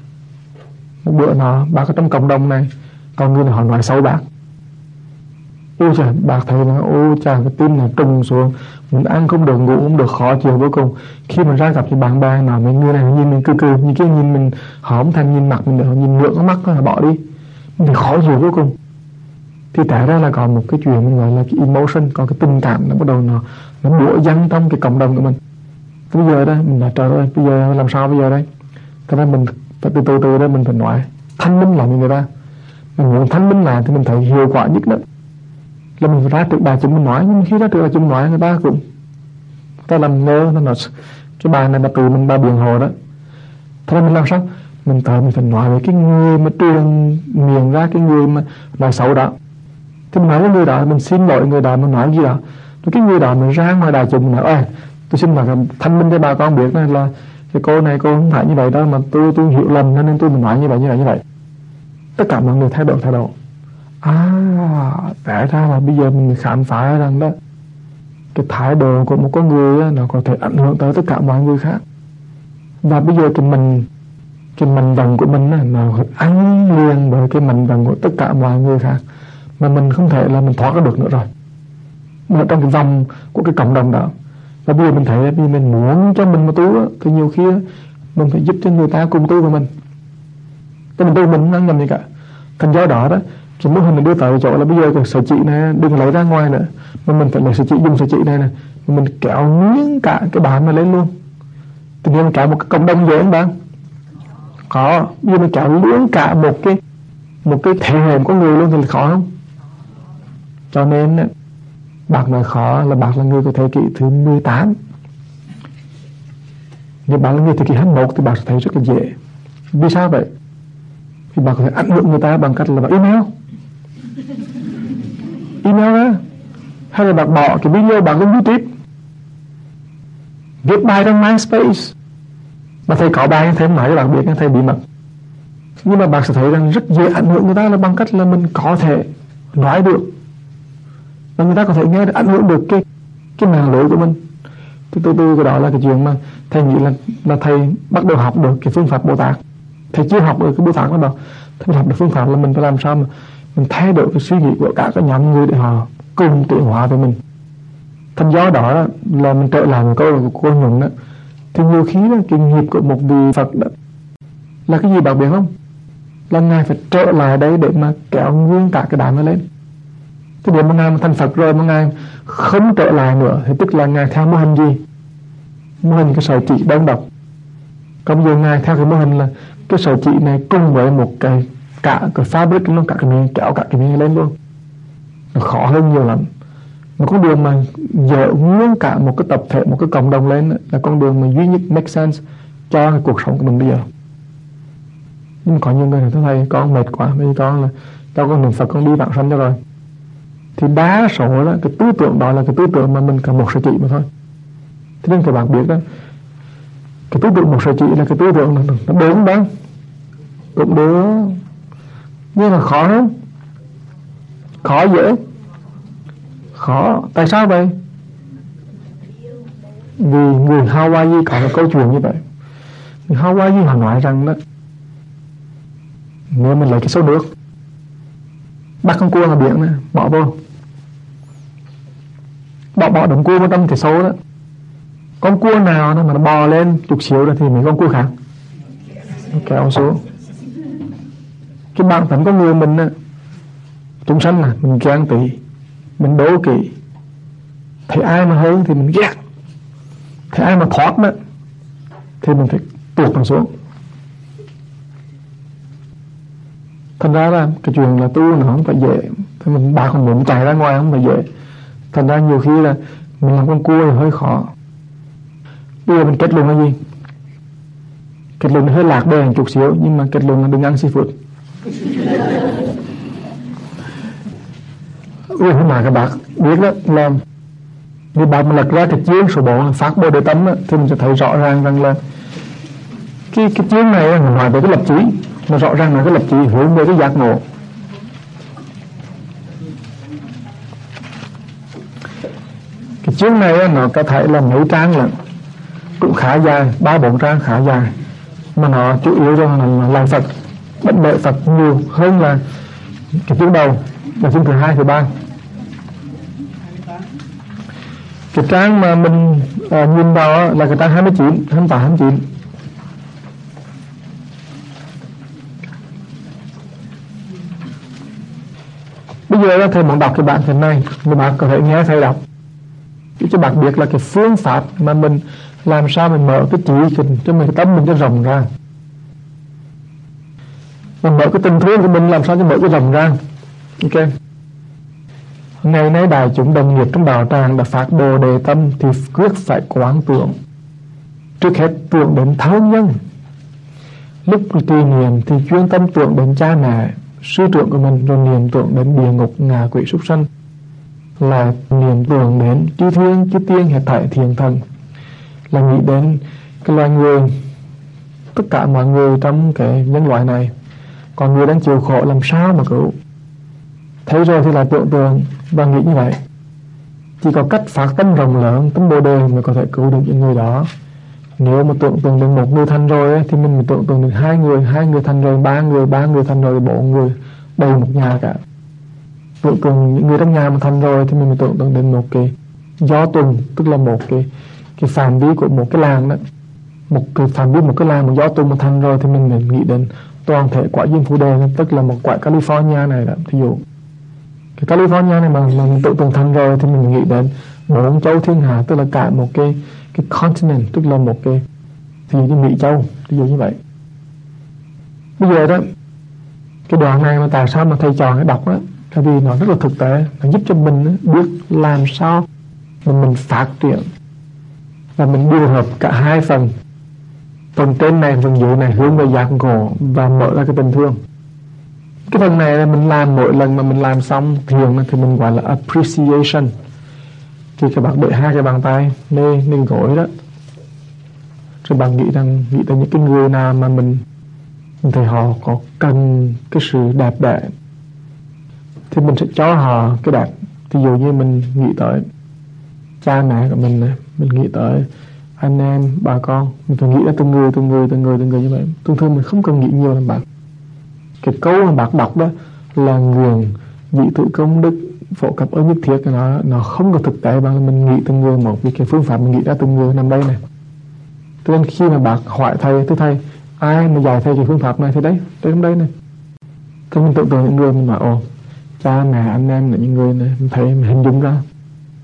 Một bữa nọ bác ở trong cộng đồng này, còn người nào họ nói xấu bác, ôi trời, bác thấy là ôi trời cái tim là trùng xuống, mình ăn không được, ngủ không được, khó chịu vô cùng. Khi mình ra gặp thì bạn bè nào mấy người này nhìn mình cười cười, như kia nhìn mình họ không thành nhìn mặt mình nữa, nhìn ngượng cái mắt đó là bỏ đi, mình khó chịu vô cùng. Thì tại ra là còn một cái chuyện mình gọi là cái emotion, còn cái tình cảm nó bắt đầu nó nó bủa văng trong cái cộng đồng của mình. Bây giờ đó mình nói trời ơi, bây giờ làm sao bây giờ đây? Thế nên mình phải từ từ từ đó mình phải nói thanh minh lại với người ta. Mình muốn thanh minh lại thì mình thấy hiệu quả nhất đó là mình phải ra trước bài chúng mình nói. Nhưng khi ra trước bài chúng nói người ta cũng ta làm ngơ, nó nói cái bài này là từ mình ba biện hồ đó. Thế nên mình làm sao? Mình tới mình phải nói với cái người mà truyền miệng ra, cái người mà nói xấu đó, thì mình nói với người đó, mình xin lỗi người đó, mình nói gì đó, rồi cái người đó mình ra ngoài đại chúng mình nói ơi tôi xin là thanh minh cho bà con biết này là cái cô này cô không phải như vậy đâu, mà tôi tôi hiểu lầm nên tôi mình nói như vậy như vậy như vậy. Tất cả mọi người thay đổi thay đổi. À, tại ra là bây giờ mình khám phá rằng đó cái thái độ của một con người đó, nó có thể ảnh hưởng tới tất cả mọi người khác. Và bây giờ cái mình cái mệnh vận của mình đó, nó ăn liền bởi cái mệnh vận của tất cả mọi người khác, mà mình không thể là mình thoát ra được nữa rồi. Ở trong cái vòng của cái cộng đồng đó. Và bây giờ mình thấy vì mình muốn cho mình mà tu đó, thì nhiều khi đó, mình phải giúp cho người ta cùng tu với mình. Thì mình tu mình không ăn nhầm gì cả. Thành do đó đó, cái mô hình mình đưa tới chỗ là bây giờ cái sợi chỉ này đừng lấy ra ngoài nữa, mà mình phải lấy sợi chỉ, dùng sợi chỉ này nè, mình kéo nguyên cả cái bàn này lên luôn. Thì nếu mình kéo một cái cộng đồng dễ không bạn? Có, bây giờ mình kéo luôn cả một cái một cái thể hệ của người luôn thì khó không? Cho nên bác nói khó là bác là người của thế kỷ thứ mười tám. Nếu bác là người thế kỷ hai mươi mốt thì bác sẽ thấy rất là dễ. Vì sao vậy? Thì bác có thể ảnh hưởng người ta bằng cách là bác email Email đó. Hay là bác bỏ cái video bác lên YouTube, viết bài trong MySpace. Mà thầy có bài thầy nói cho bạn biết, thầy bí mật. Nhưng mà bạn sẽ thấy rằng rất dễ ảnh hưởng người ta là bằng cách là mình có thể nói được, và người ta có thể nghe được, ảnh hưởng được cái cái mạng lưới của mình. Từ từ từ cái đó là cái chuyện mà thầy nghĩ là là thầy bắt đầu học được cái phương pháp Bồ Tát. Thầy chưa học được cái Bồ Tát đó đâu. Thầy học được phương pháp là mình phải làm sao mà mình thay đổi cái suy nghĩ của cả các nhóm người để họ cùng tiến hóa với mình. Thành do đó là mình trở lại một câu của cô Nhuận đó. Thì nhiều khi đó, cái nghiệp của một vị Phật đó là cái gì bạn biết không? Là Ngài phải trở lại đây để mà kéo nguyên cả cái đám nó lên. Thì để mà Ngài mà thành Phật rồi mà Ngài không trở lại nữa thì tức là Ngài theo mô hình gì? Mô hình cái sợi chỉ đơn độc. Còn bây giờ Ngài theo cái mô hình là cái sợi chỉ này cùng với một cái cả cái fabric nó cả cái miếng kéo cả cái miếng lên luôn, nó khó hơn nhiều lắm. Mà con đường mà dỡ nguyên cả một cái tập thể, một cái cộng đồng lên là con đường mà duy nhất make sense cho cái cuộc sống của mình bây giờ. Nhưng mà có nhiều người thì tôi thấy con mệt quá, bây giờ con là cho con niệm Phật, con đi vãng sanh cho rồi. Thì đa số đó, cái tư tưởng đó là cái tư tưởng mà mình cần một sợi chỉ mà thôi. Thế nên các bạn biết đó, cái tư tưởng một sợi chỉ là cái tư tưởng nó, nó đúng đó, cũng được, nhưng mà khó hơn, khó dễ, khó. Tại sao vậy? Vì người Hawaii có một câu chuyện như vậy. Người Hawaii họ nói rằng đó, nếu mình lấy cái số nước bắt con cua ở biển này, bỏ vô, bỏ bỏ đống cua vào trong cái số đó, con cua nào nó mà nó bò lên chút xíu rồi thì mấy con cua khác nó kéo xuống. Cái bản thân con người mình á, chúng sanh là mình ghen tị, mình đố kỵ, thấy ai mà hơn thì mình ghét, thấy ai mà thoát đó thì mình phải tuột nó xuống. Thành ra là cái chuyện là tu nó không phải dễ, thì mình bà còn muốn chạy ra ngoài không phải dễ. Thành ra nhiều khi là mình làm con cua thì hơi khó. Bây giờ mình kết luận là gì? Kết luận hơi lạc đề một chút xíu, nhưng mà kết luận là đừng ăn seafood. Ui, hôm nay các bạn biết đó, làm nếu bạn mà lật ra cái chương số bốn phát bồ đề tâm đó, thì mình sẽ thấy rõ ràng rằng là cái, cái chương này mình nói về cái lập chí, nó rõ ràng là cái lập chí hướng về cái giác ngộ. Cái chương này nó có thể là mấy trang là cũng khá dài, ba bốn trang khá dài, mà nó chủ yếu cho là làm Phật, bệnh bệ Phật nhiều hơn là cái chương đầu, là chương thứ hai, thứ ba. Cái trang mà mình à, nhìn vào là cái trang hai mươi chín, hai mươi tám, hai mươi chín. Bây giờ thầy muốn đọc cái bản thế này, nhưng bạn có thể nghe thầy đọc để cho bạn biết là cái phương pháp mà mình làm sao mình mở cái trí cho mình, cái tâm mình cho rộng ra, mình mở cái tình thương của mình làm sao cho mở cái rộng ra. Ok. Ngày nay đại chúng đồng nghiệp trong đạo tràng đã phát bồ đề tâm thì quyết phải quán tưởng. Trước hết tưởng đến thao nhân, lúc trì niệm thì chuyên tâm tưởng đến cha mẹ, sư trưởng của mình, rồi niệm tưởng đến địa ngục, ngạ quỷ, súc sanh, là niệm tưởng đến chư thiên, chư tiên, hết thảy thiền thần, là nghĩ đến cái loài người, tất cả mọi người trong cái nhân loại này, còn người đang chịu khổ làm sao mà cứu. Thấy rồi thì là tưởng tượng và nghĩ như vậy. Chỉ có cách phát tâm rộng lớn, tâm bồ đề mới có thể cứu được những người đó. Nếu mà tưởng tượng đến một người thành rồi ấy, thì mình mới tưởng tượng được hai người, hai người thành rồi, ba người, ba người thành rồi, bốn người, đầy một nhà cả. Tưởng tượng những người trong nhà mà thành rồi thì mình mới tưởng tượng đến một cái gió tuần, tức là một cái cái phạm vi của một cái làng đó, một cái phạm vi một cái làng, một gió tuần mà thành rồi thì mình mới nghĩ đến toàn thể quả diêm phù đề, tức là một quả California này đó. Thí dụ cái California này mà, mà mình tự tưởng thành rồi thì mình nghĩ đến bốn châu thiên hà, tức là cả một cái cái continent, tức là một cái thì như Mỹ châu, ví dụ như vậy. Bây giờ đó cái đoạn này mà tại sao mà thầy chọn cái đọc đó, tại vì nó rất là thực tế, nó giúp cho mình biết làm sao mà mình phát triển và mình điều hợp cả hai phần, phần trên này, phần dưới này hướng về giác ngộ và mở ra cái tình thương. Cái phần này là mình làm mỗi lần mà mình làm xong thiền thì mình gọi là appreciation. Thì các bạn để hai cái bàn tay lên lên gối đó, rồi bạn nghĩ rằng nghĩ tới những cái người nào mà mình mình thấy họ có cần cái sự đẹp đẽ thì mình sẽ cho họ cái đẹp. Ví dụ như mình nghĩ tới cha mẹ của mình này, mình nghĩ tới anh em bà con, mình phải nghĩ ra từng người từng người từng người từng người như vậy. Thường thường mình không cần nghĩ nhiều làm bạn. Cái câu mà bạn đọc đó là nguyện dị tự công đức phổ cập ơn nhất thiết, nó nó không có thực tế bằng mình nghĩ từng người một, vì cái phương pháp mình nghĩ ra từng người nằm đây này. Cho nên khi mà bạn hỏi thầy, thưa thầy ai mà dạy thầy cái phương pháp này thì đấy, đây trong đây này. Thì mình tưởng tượng những người mình nói ồ cha mẹ anh em là những người này, mình thấy mình hình dung ra.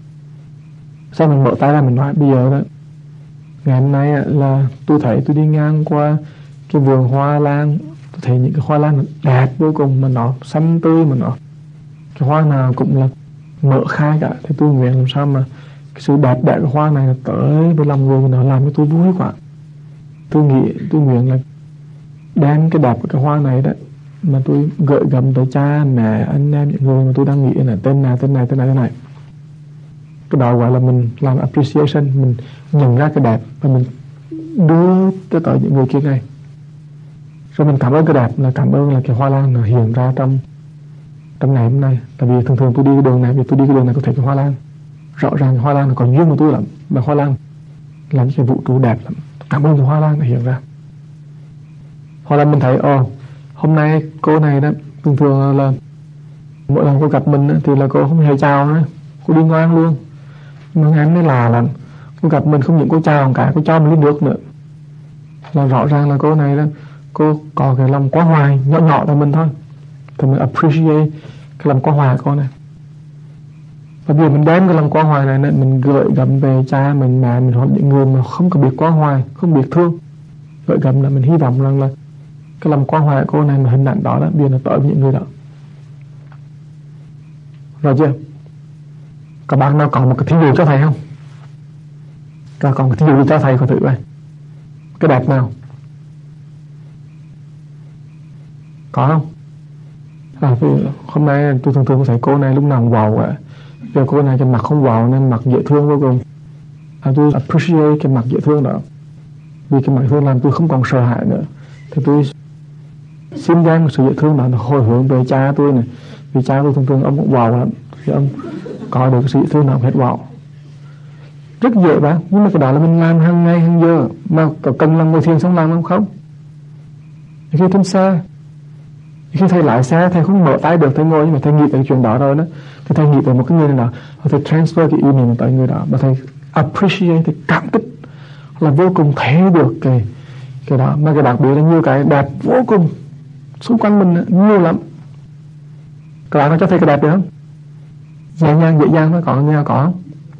Sau mình mở tay ra mình nói bây giờ đó, ngày hôm nay là tôi thấy tôi đi ngang qua cái vườn hoa lan, tôi thấy những cái hoa lan đẹp vô cùng, mà nó xanh tươi, mà nó cái hoa nào cũng là mở khai cả. Thì tôi nguyện làm sao mà cái sự đẹp đẽ của hoa này tới với lòng người, nó làm cho tôi vui quá. Tôi nghĩ, tôi nguyện là đem cái đẹp của cái hoa này đó mà tôi gợi gắm tới cha mẹ anh em những người mà tôi đang nghĩ là tên này tên này tên này tên này. Cái đó gọi là mình làm appreciation, mình nhận ra cái đẹp và mình đưa tới tới những người kia ngay. Rồi mình cảm ơn cái đẹp, là cảm ơn là cái hoa lan nó hiện ra trong trong ngày hôm nay. Tại vì thường thường tôi đi cái đường này, vì tôi đi cái đường này tôi thấy cái hoa lan, rõ ràng cái hoa lan nó còn duyên của tôi lắm, mà hoa lan làm cái vũ trụ đẹp lắm. Cảm ơn cái hoa lan nó hiện ra. Hoặc là mình thấy ồ, hôm nay cô này đó, thường thường là mỗi lần cô gặp mình đó, thì là cô không hề chào nữa, cô đi ngoan luôn. Nhưng em mới là là cô gặp mình không những cô chào cả, cô cho mình ly nước nữa, là rõ ràng là cô này đó, cô có cái lòng quá hoài nhỏ nhỏ tại mình thôi. Thì mình appreciate cái lòng quá hoài của cô này. Và bây giờ mình đem cái lòng quá hoài này, này mình gửi gắm về cha mình, mẹ mình, hoặc những người mà không có biết quá hoài, không biết thương, gửi gắm là mình hy vọng rằng là cái lòng quá hoài của cô này mà hình ảnh đó đó bây giờ nó tới với những người đó. Rồi chưa? Các bạn nào còn một cái thí dụ cho thầy không? Các còn cái thí dụ cho thầy, có thử vậy. Cái đẹp nào? Có không? À, hôm nay tôi thường thường thấy cô này lúc nào cũng vào vậy. Giờ cô này cái mặt không vào nên mặt dễ thương vô cùng. À, tôi appreciate cái mặt dễ thương đó. Vì cái mặt dễ thương làm tôi không còn sợ hãi nữa. Thì tôi xin đem sự dễ thương đó nó hồi hướng về cha tôi này. Vì cha tôi thường thường ông cũng vào lắm. Thì ông có được cái sự dễ thương nào hết vào. Rất dễ bạn. Nhưng mà cái đó là mình làm hàng ngày hàng giờ. Mà có cần làm ngồi thiền xong làm không không? Khi trên xe, khi thầy lái xe, thầy không mở tay được, thầy ngồi, nhưng mà thầy nghĩ tới chuyện đó rồi đó, thì thầy nghĩ tới một cái người nào đó, thầy transfer cái ý niệm tới người đó, và thầy appreciate, thầy cảm kích, là vô cùng thấy được cái cái đó. Mà cái đặc biệt là nhiều cái đẹp vô cùng xung quanh mình nhiều lắm. Các bạn có cho thầy cái đẹp được không? Nhẹ nhàng, dễ dàng thôi, có nghe có không?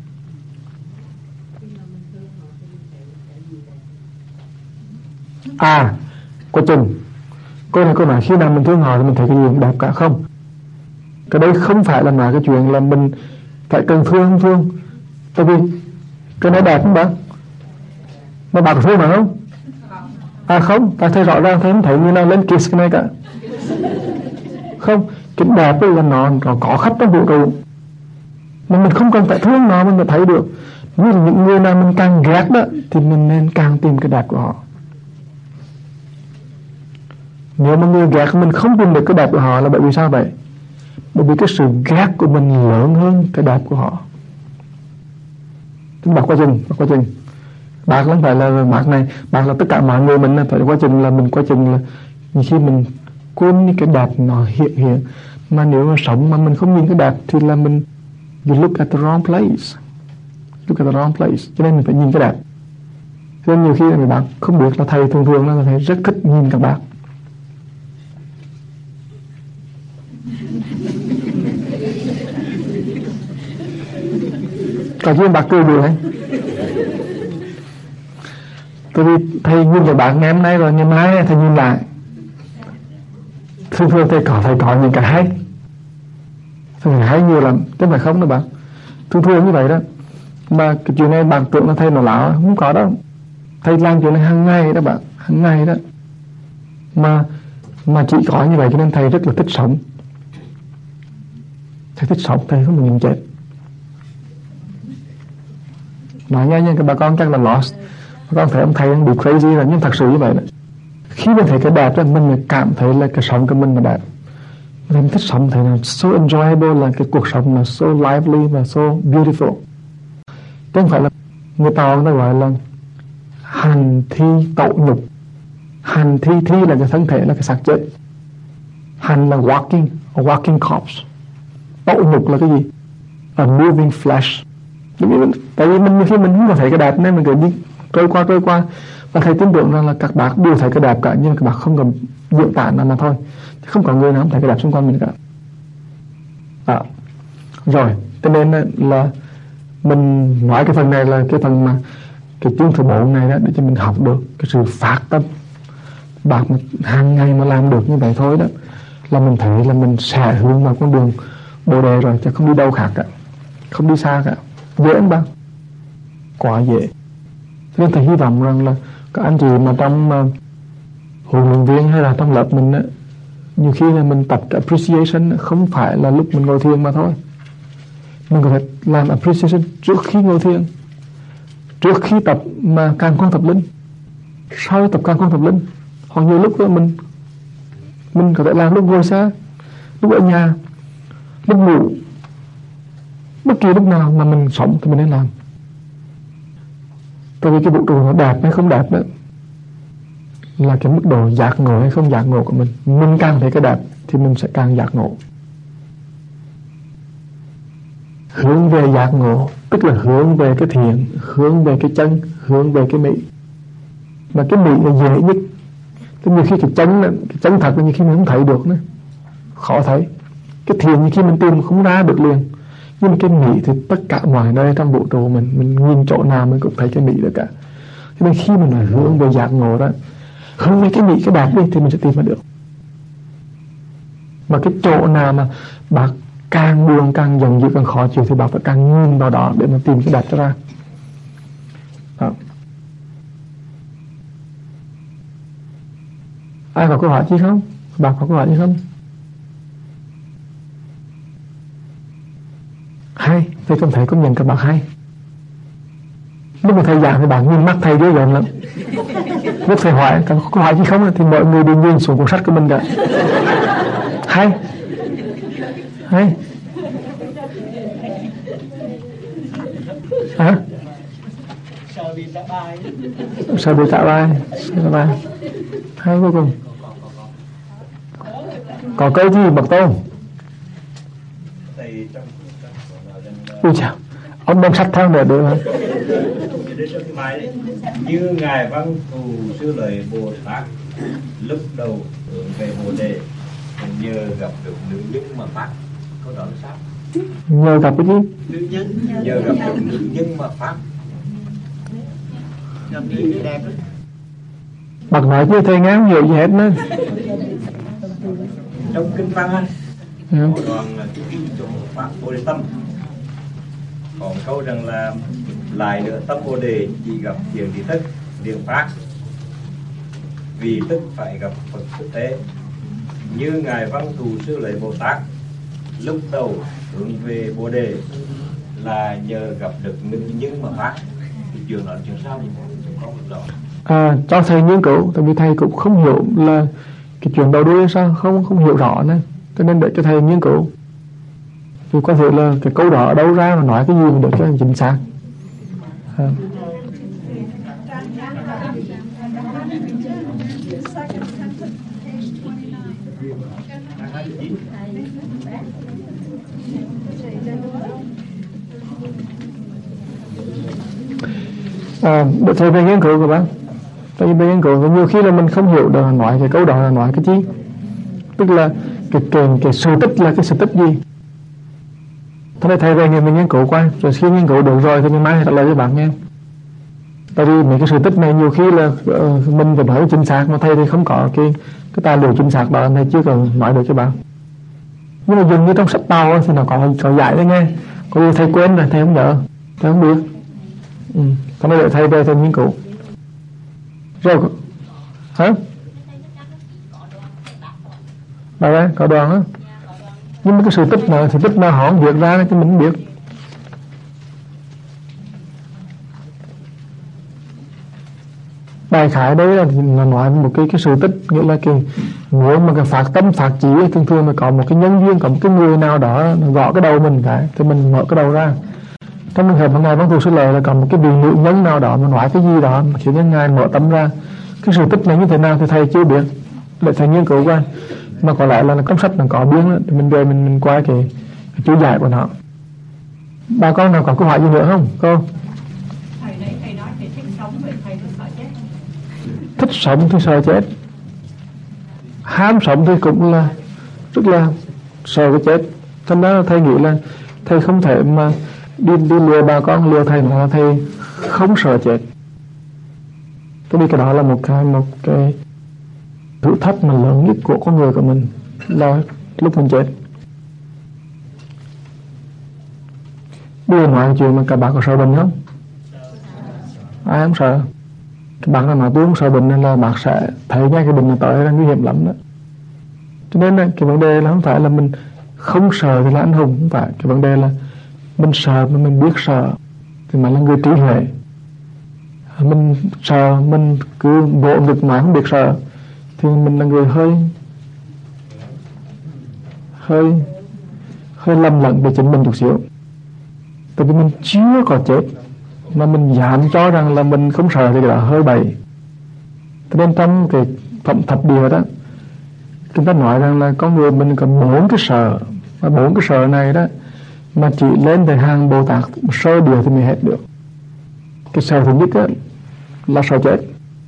À, quá trình cô này cô nói khi nào mình thương họ thì mình thấy cái gì cũng đẹp cả. Không, cái đấy không phải là nói cái chuyện là mình phải cần thương không thương. Tại vì cái này đẹp không bạn? Mà bạn có thương mà không? À không, ta thấy rõ ràng, thấy không thấy người nào lên kiss cái này cả. Không, cái đẹp là nó, nó có khắp trong vũ trụ, mà mình không cần phải thương nó, mình mới thấy được. Như là những người nào mình càng ghét đó thì mình nên càng tìm cái đẹp của họ. Nếu mà người ghét mình không tìm được cái đẹp của họ là bởi vì sao vậy? Bởi vì cái sự ghét của mình lớn hơn cái đẹp của họ. Bác quá trình, bác quá trình bác không phải là bác này, bác là tất cả mọi người. Mình phải quá trình là mình quá trình là khi mình quên những cái đẹp nó hiện hiện. Mà nếu mà sống mà mình không nhìn cái đẹp thì là mình you look at the wrong place, look at the wrong place. Cho nên mình phải nhìn cái đẹp. Cho nên nhiều khi là bạn không biết là thầy thường thường là thầy rất thích nhìn các bạn. Có chứ bác cười được đấy. Tại vì thầy nhìn cho bạn ngày hôm nay rồi, ngày mai thầy nhìn lại. Thường thường thầy có, thầy có những cái hay. Thầy hay nhiều lắm, chứ không phải không đâu bạn. Thường thường như vậy đó. Mà cái chuyện này bạn tưởng là thầy nó láo, không có đâu. Thầy làm chuyện này hàng ngày đó bạn, hàng ngày đó. Mà mà chỉ có như vậy cho nên thầy rất là thích sống. Thầy thích sống, thầy không muốn chết. Nói nghe nha, các bà con chắc là lost. Bà con thấy ông thầy ông bị crazy rồi, nhưng thật sự như vậy đó. Khi mình thấy cái đẹp đó, mình mới cảm thấy là cái sống của mình là đẹp. Mình thích sống, thấy là so enjoyable, là cái cuộc sống là so lively và so beautiful. Chứ không phải là người ta người ta gọi là hành thi tẩu nhục. Hành thi, thi là cái thân thể, là cái xác chết. Hành là walking, a walking corpse. Tẩu nhục là cái gì? A moving flesh. Tại vì mình khi mình không có thấy cái đẹp nên mình cứ đi trôi qua trôi qua, và thầy tin tưởng rằng là các bạn đều thấy cái đẹp cả, nhưng mà các bạn không cần diễn tả nó mà thôi, không có người nào không thấy cái đẹp xung quanh mình cả. À, rồi cho nên là mình nói cái phần này là cái phần mà cái chương thứ bốn này đó, để cho mình học được cái sự phát tâm. Bác mà hàng ngày mà làm được như vậy thôi đó là mình thấy là mình sẽ hướng vào con đường Bồ Đề rồi, chứ không đi đâu khác cả, không đi xa cả. Dễ không bác? Quá dễ. Nên thầy hy vọng rằng là các anh chị mà trong uh, huấn luyện viên hay là trong lớp mình á, nhiều khi là mình tập appreciation không phải là lúc mình ngồi thiền mà thôi. Mình có thể làm appreciation trước khi ngồi thiền, trước khi tập mà càng quan tập linh, sau tập càng quan tập linh. Hoặc nhiều lúc đó mình mình có thể làm lúc ngồi xa, lúc ở nhà, lúc ngủ, bất kỳ lúc nào mà mình sống thì mình nên làm. Tại vì cái vũ trụ nó đẹp hay không đẹp đó là cái mức độ giác ngộ hay không giác ngộ của mình. Mình càng thấy cái đẹp thì mình sẽ càng giác ngộ. Hướng về giác ngộ tức là hướng về cái thiện, hướng về cái chân, hướng về cái mỹ. Mà cái mỹ là dễ nhất. Cái nhiều khi cái chân, cái chân thật là nhiều khi mình không thấy được nữa, khó thấy. Cái thiện nhiều khi mình tìm không ra được liền. Nhưng mà cái mỹ thì tất cả mọi nơi trong vũ trụ mình, mình nhìn chỗ nào mình cũng thấy cái mỹ được cả. Cho nên khi mình nói hướng về giác ngộ đó, hướng về cái mỹ, cái đẹp đi thì mình sẽ tìm ra được. Mà cái chỗ nào mà bác càng buồn, càng giận dữ, càng khó chịu thì bác phải càng nhìn vào đó để mà tìm cái đẹp cho ra. Đó. Ai có câu hỏi gì không? Bác có câu hỏi gì không? Hay, thầy không thấy công nhận các bạn hay. Lúc mà thầy giảng thì bạn nhìn mắt thầy dễ dàng lắm. Lúc thầy hỏi, có câu hỏi gì không thì mọi người đều nhìn xuống cuốn sách của mình cả. Hay. Hay. Hả? Sợ bị trả bài. Sợ bị trả bài. Sợ bài. Hay vô cùng. Có câu gì bậc tôn? Ui chào, ông đem sách theo để được hả? Như ngài Văn Thù Sư Lợi Bồ Tát lúc đầu hướng về Bồ Đề, nhờ gặp được nữ nhân mà phát. Câu đó là sao? Nhờ gặp cái gì? Nữ nhân. Nhờ gặp được nữ nhân mà phát. Gặp nữ nhân đẹp đó. Bậc nói chứ thầy nghe không hiểu gì hết nữa. Trong kinh văn á, ừ. Có đoạn là cái kinh chỗ phát Bồ Đề tâm. Còn câu rằng là lại nữa tâm Bồ Đề chỉ gặp thiền thì tức liền phát, vì tức phải gặp Phật thực tế. Như ngài Văn Thù Sư Lợi Bồ Tát lúc đầu hướng về Bồ Đề là nhờ gặp được nữ nhân mà phát. Thì chuyện đó chuyện sao thì không có một rõ. À, cho thầy nghiên cứu, tại vì thầy cũng không hiểu là cái chuyện đầu đuôi sao, không không hiểu rõ nữa, cho nên để cho thầy nghiên cứu. Thì có thể là cái câu đó ở đâu ra mà nói cái gì mà để cho chính xác. À. À, để thầy về nghiên cứu của bác. Tại vì về nghiên cứu nhiều khi là mình không hiểu được nói cái câu đó là nói cái gì. Tức là cái, cái, cái sự tích là cái sự tích gì. Thế nên thầy về mình nghiên cứu qua, rồi khi nghiên cứu được rồi thì mình mai trả lời cho bạn nghe. Tại vì mấy cái sự tích này nhiều khi là uh, mình phải nói chính xác, mà thầy thì không có cái cái tài liệu chính xác đó, thầy chưa cần nói được cho bạn. Nhưng mà dường như trong sách tàu thì nó có có dạy đấy nghe. Có gì thầy quên rồi, thầy không nhớ, thầy không biết. Ừ. Thế nên để thầy về thầy nghiên cứu. Rồi, hả? Bà đây, có đoàn á. Nhưng mà cái sự tích nào, sự tích nào họ không viết ra thì mình không biết. Bài khải đấy là, là nói một cái cái sự tích, nghĩa là cái muốn mà cái phát tâm phát chỉ thường thường là có một cái nhân duyên, có một cái người nào đó gõ cái đầu mình cái thì mình mở cái đầu ra. Trong trường hợp mà ngài Văn Thù Sư Lợi là còn một cái vị nữ nhân nào đó mà nói cái gì đó mà khiến cho ngài mở tâm ra. Cái sự tích này như thế nào thì thầy chưa biết, để thầy nghiên cứu qua. Mà có lẽ là trong sách nó có biến đó, thì mình về mình, mình qua cái, cái chú giải của nó. Bà con nào có câu hỏi gì nữa không cô? Thầy đấy thầy nói thầy thích sống vậy thầy có sợ chết không? Thích sống thì sợ chết, ham sống thì cũng là rất là sợ cái chết. Thành ra thầy nghĩ là thầy không thể mà đi đi lừa bà con, lừa thầy là thầy không sợ chết. Tại vì cái đó là một cái một cái thử thách mà lớn nhất của con người của mình là lúc mình chết. Bây giờ nói chuyện mà các bạn có sợ bệnh không? Ai không sợ? Các bạn nào mà tôi không sợ bệnh nên là bạn sẽ thấy ngay cái bệnh này tới là nguy hiểm lắm đó. Cho nên là cái vấn đề là không phải là mình không sợ thì là anh hùng, không phải. Cái vấn đề là mình sợ mà mình biết sợ thì mà là người trí huệ. Mình sợ mình cứ vỗ ngực mà không biết sợ thì mình là người hơi hơi hơi lầm lẫn về chính mình chút xíu. Tại vì mình chưa có chết mà mình dám cho rằng là mình không sợ thì cái đó hơi bậy. Cho nên trong cái phẩm thập địa đó, chúng ta nói rằng là con người mình có bốn cái sợ, và bốn cái sợ này đó mà chỉ lên tới hàng Bồ Tát sơ địa thì mới hết được. Cái sợ thứ nhất đó, là sợ chết.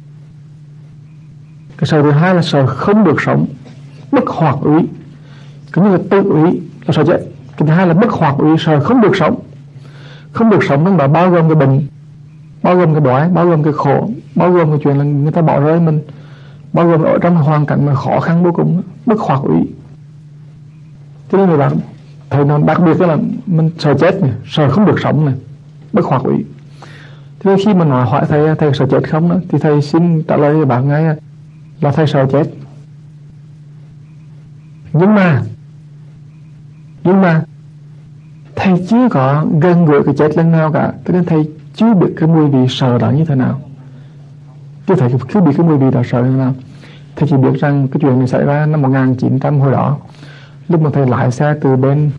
Cái sợ thứ hai là sợ không được sống, bất hoạt úy. Cái như là tự úy là sợ chết. Cái thứ hai là bất hoạt úy, sợ không được sống. Không được sống nó bao gồm cái bệnh, bao gồm cái đói, bao gồm cái khổ, bao gồm cái chuyện là người ta bỏ rơi mình, bao gồm ở trong hoàn cảnh mà khó khăn vô cùng, bất hoạt úy. Cho nên người bạn thầy nó đặc biệt là mình sợ chết này, sợ không được sống này, bất hoạt úy. Thế khi mà nói hỏi thầy thầy sợ chết không đó, thì thầy xin trả lời với bạn ngay là thầy sợ chết. Nhưng mà nhưng mà thầy chưa có gần gũi cái chết lần nào cả, cho nên thầy chưa biết cái mùi vị sợ đó như thế nào. Chứ thầy cứ biết cái mùi vị đó sợ như thế nào. Thầy chỉ biết rằng cái chuyện này xảy ra năm một nghìn chín trăm hồi đó, lúc mà thầy lái xe từ bên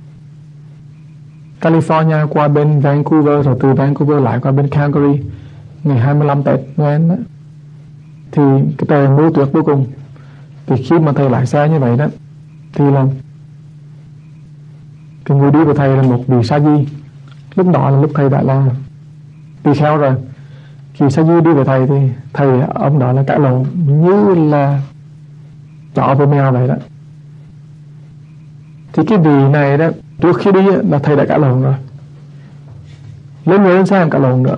California qua bên Vancouver, rồi từ Vancouver lại qua bên Calgary ngày hai mươi lăm Tết Noel đó, thì cái trời mưa tuyết vô cùng. Thì khi mà thầy lái xe như vậy đó, thì là cái người đi của thầy là một vị sa di. Lúc đó là lúc thầy đã là tỳ kheo rồi. Khi sa di đi với thầy thì thầy ông đó là cãi lộn như là chó với mèo vậy đó. Thì cái vị này đó, trước khi đi là thầy đã cãi lộn rồi, lên người lên xe cãi lộn nữa.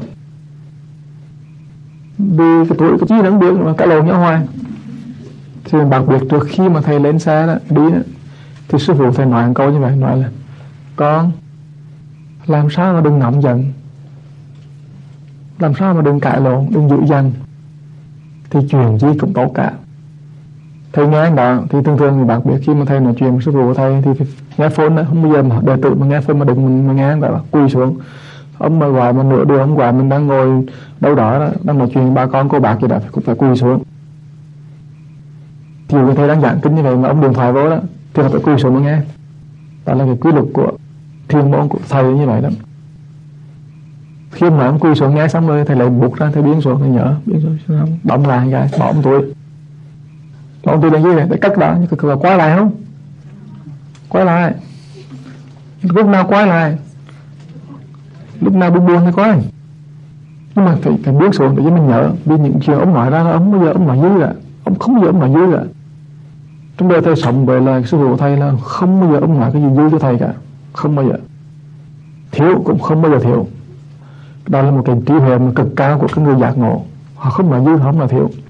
Vì cái tuổi cái chí nó không biết mà cãi lộn nhau hoài. Thì đặc biệt trước khi mà thầy lên xe đó, đi đó, thì sư phụ thầy nói một câu như vậy, nói là: con làm sao mà đừng nóng giận, làm sao mà đừng cãi lộn, đừng dữ dằn, thì chuyện gì cũng tốt cả. Thầy nghe anh đó thì thường thường thì bác biết khi mà thầy nói chuyện với sư phụ của thầy thì nghe phone đó, không bao giờ mà đệ tử mà nghe phone mà đừng mà nghe anh gọi là quỳ xuống. Ông mà gọi mà nửa đường ông gọi mình đang ngồi đâu đó, đó đang nói chuyện với ba con cô bác gì đó cũng phải quỳ xuống. Thì thầy đang giảng kinh như vậy mà ông điện thoại vô đó thì là phải quỳ xuống mà nghe. Đó là cái quy luật của thiền môn của thầy như vậy đó. Khi mà ông quỳ xuống nghe xong rồi thầy lại buộc ra, thầy biến xuống, thầy nhớ biến xuống, đóng lại cái bỏ ông tuổi. Ông tôi đang dưới này để cất đó, nhưng mà quay lại không? Quay lại. Lúc nào quay lại? Lúc nào buồn buồn thì quay. Nhưng mà phải, phải bước xuống để cho mình nhớ. Vì những chuyện ông nói ra là ông bây giờ ông nói dư cả. Ông không bao giờ ông nói dư cả. Trong đời thầy sống vậy là sư phụ thầy là không bao giờ ông nói cái gì dư cho thầy cả. Không bao giờ. Thiếu cũng không bao giờ thiếu. Đó là một cái trí huệ cực cao của cái người giác ngộ. Họ không nói dư, họ không nói thiếu.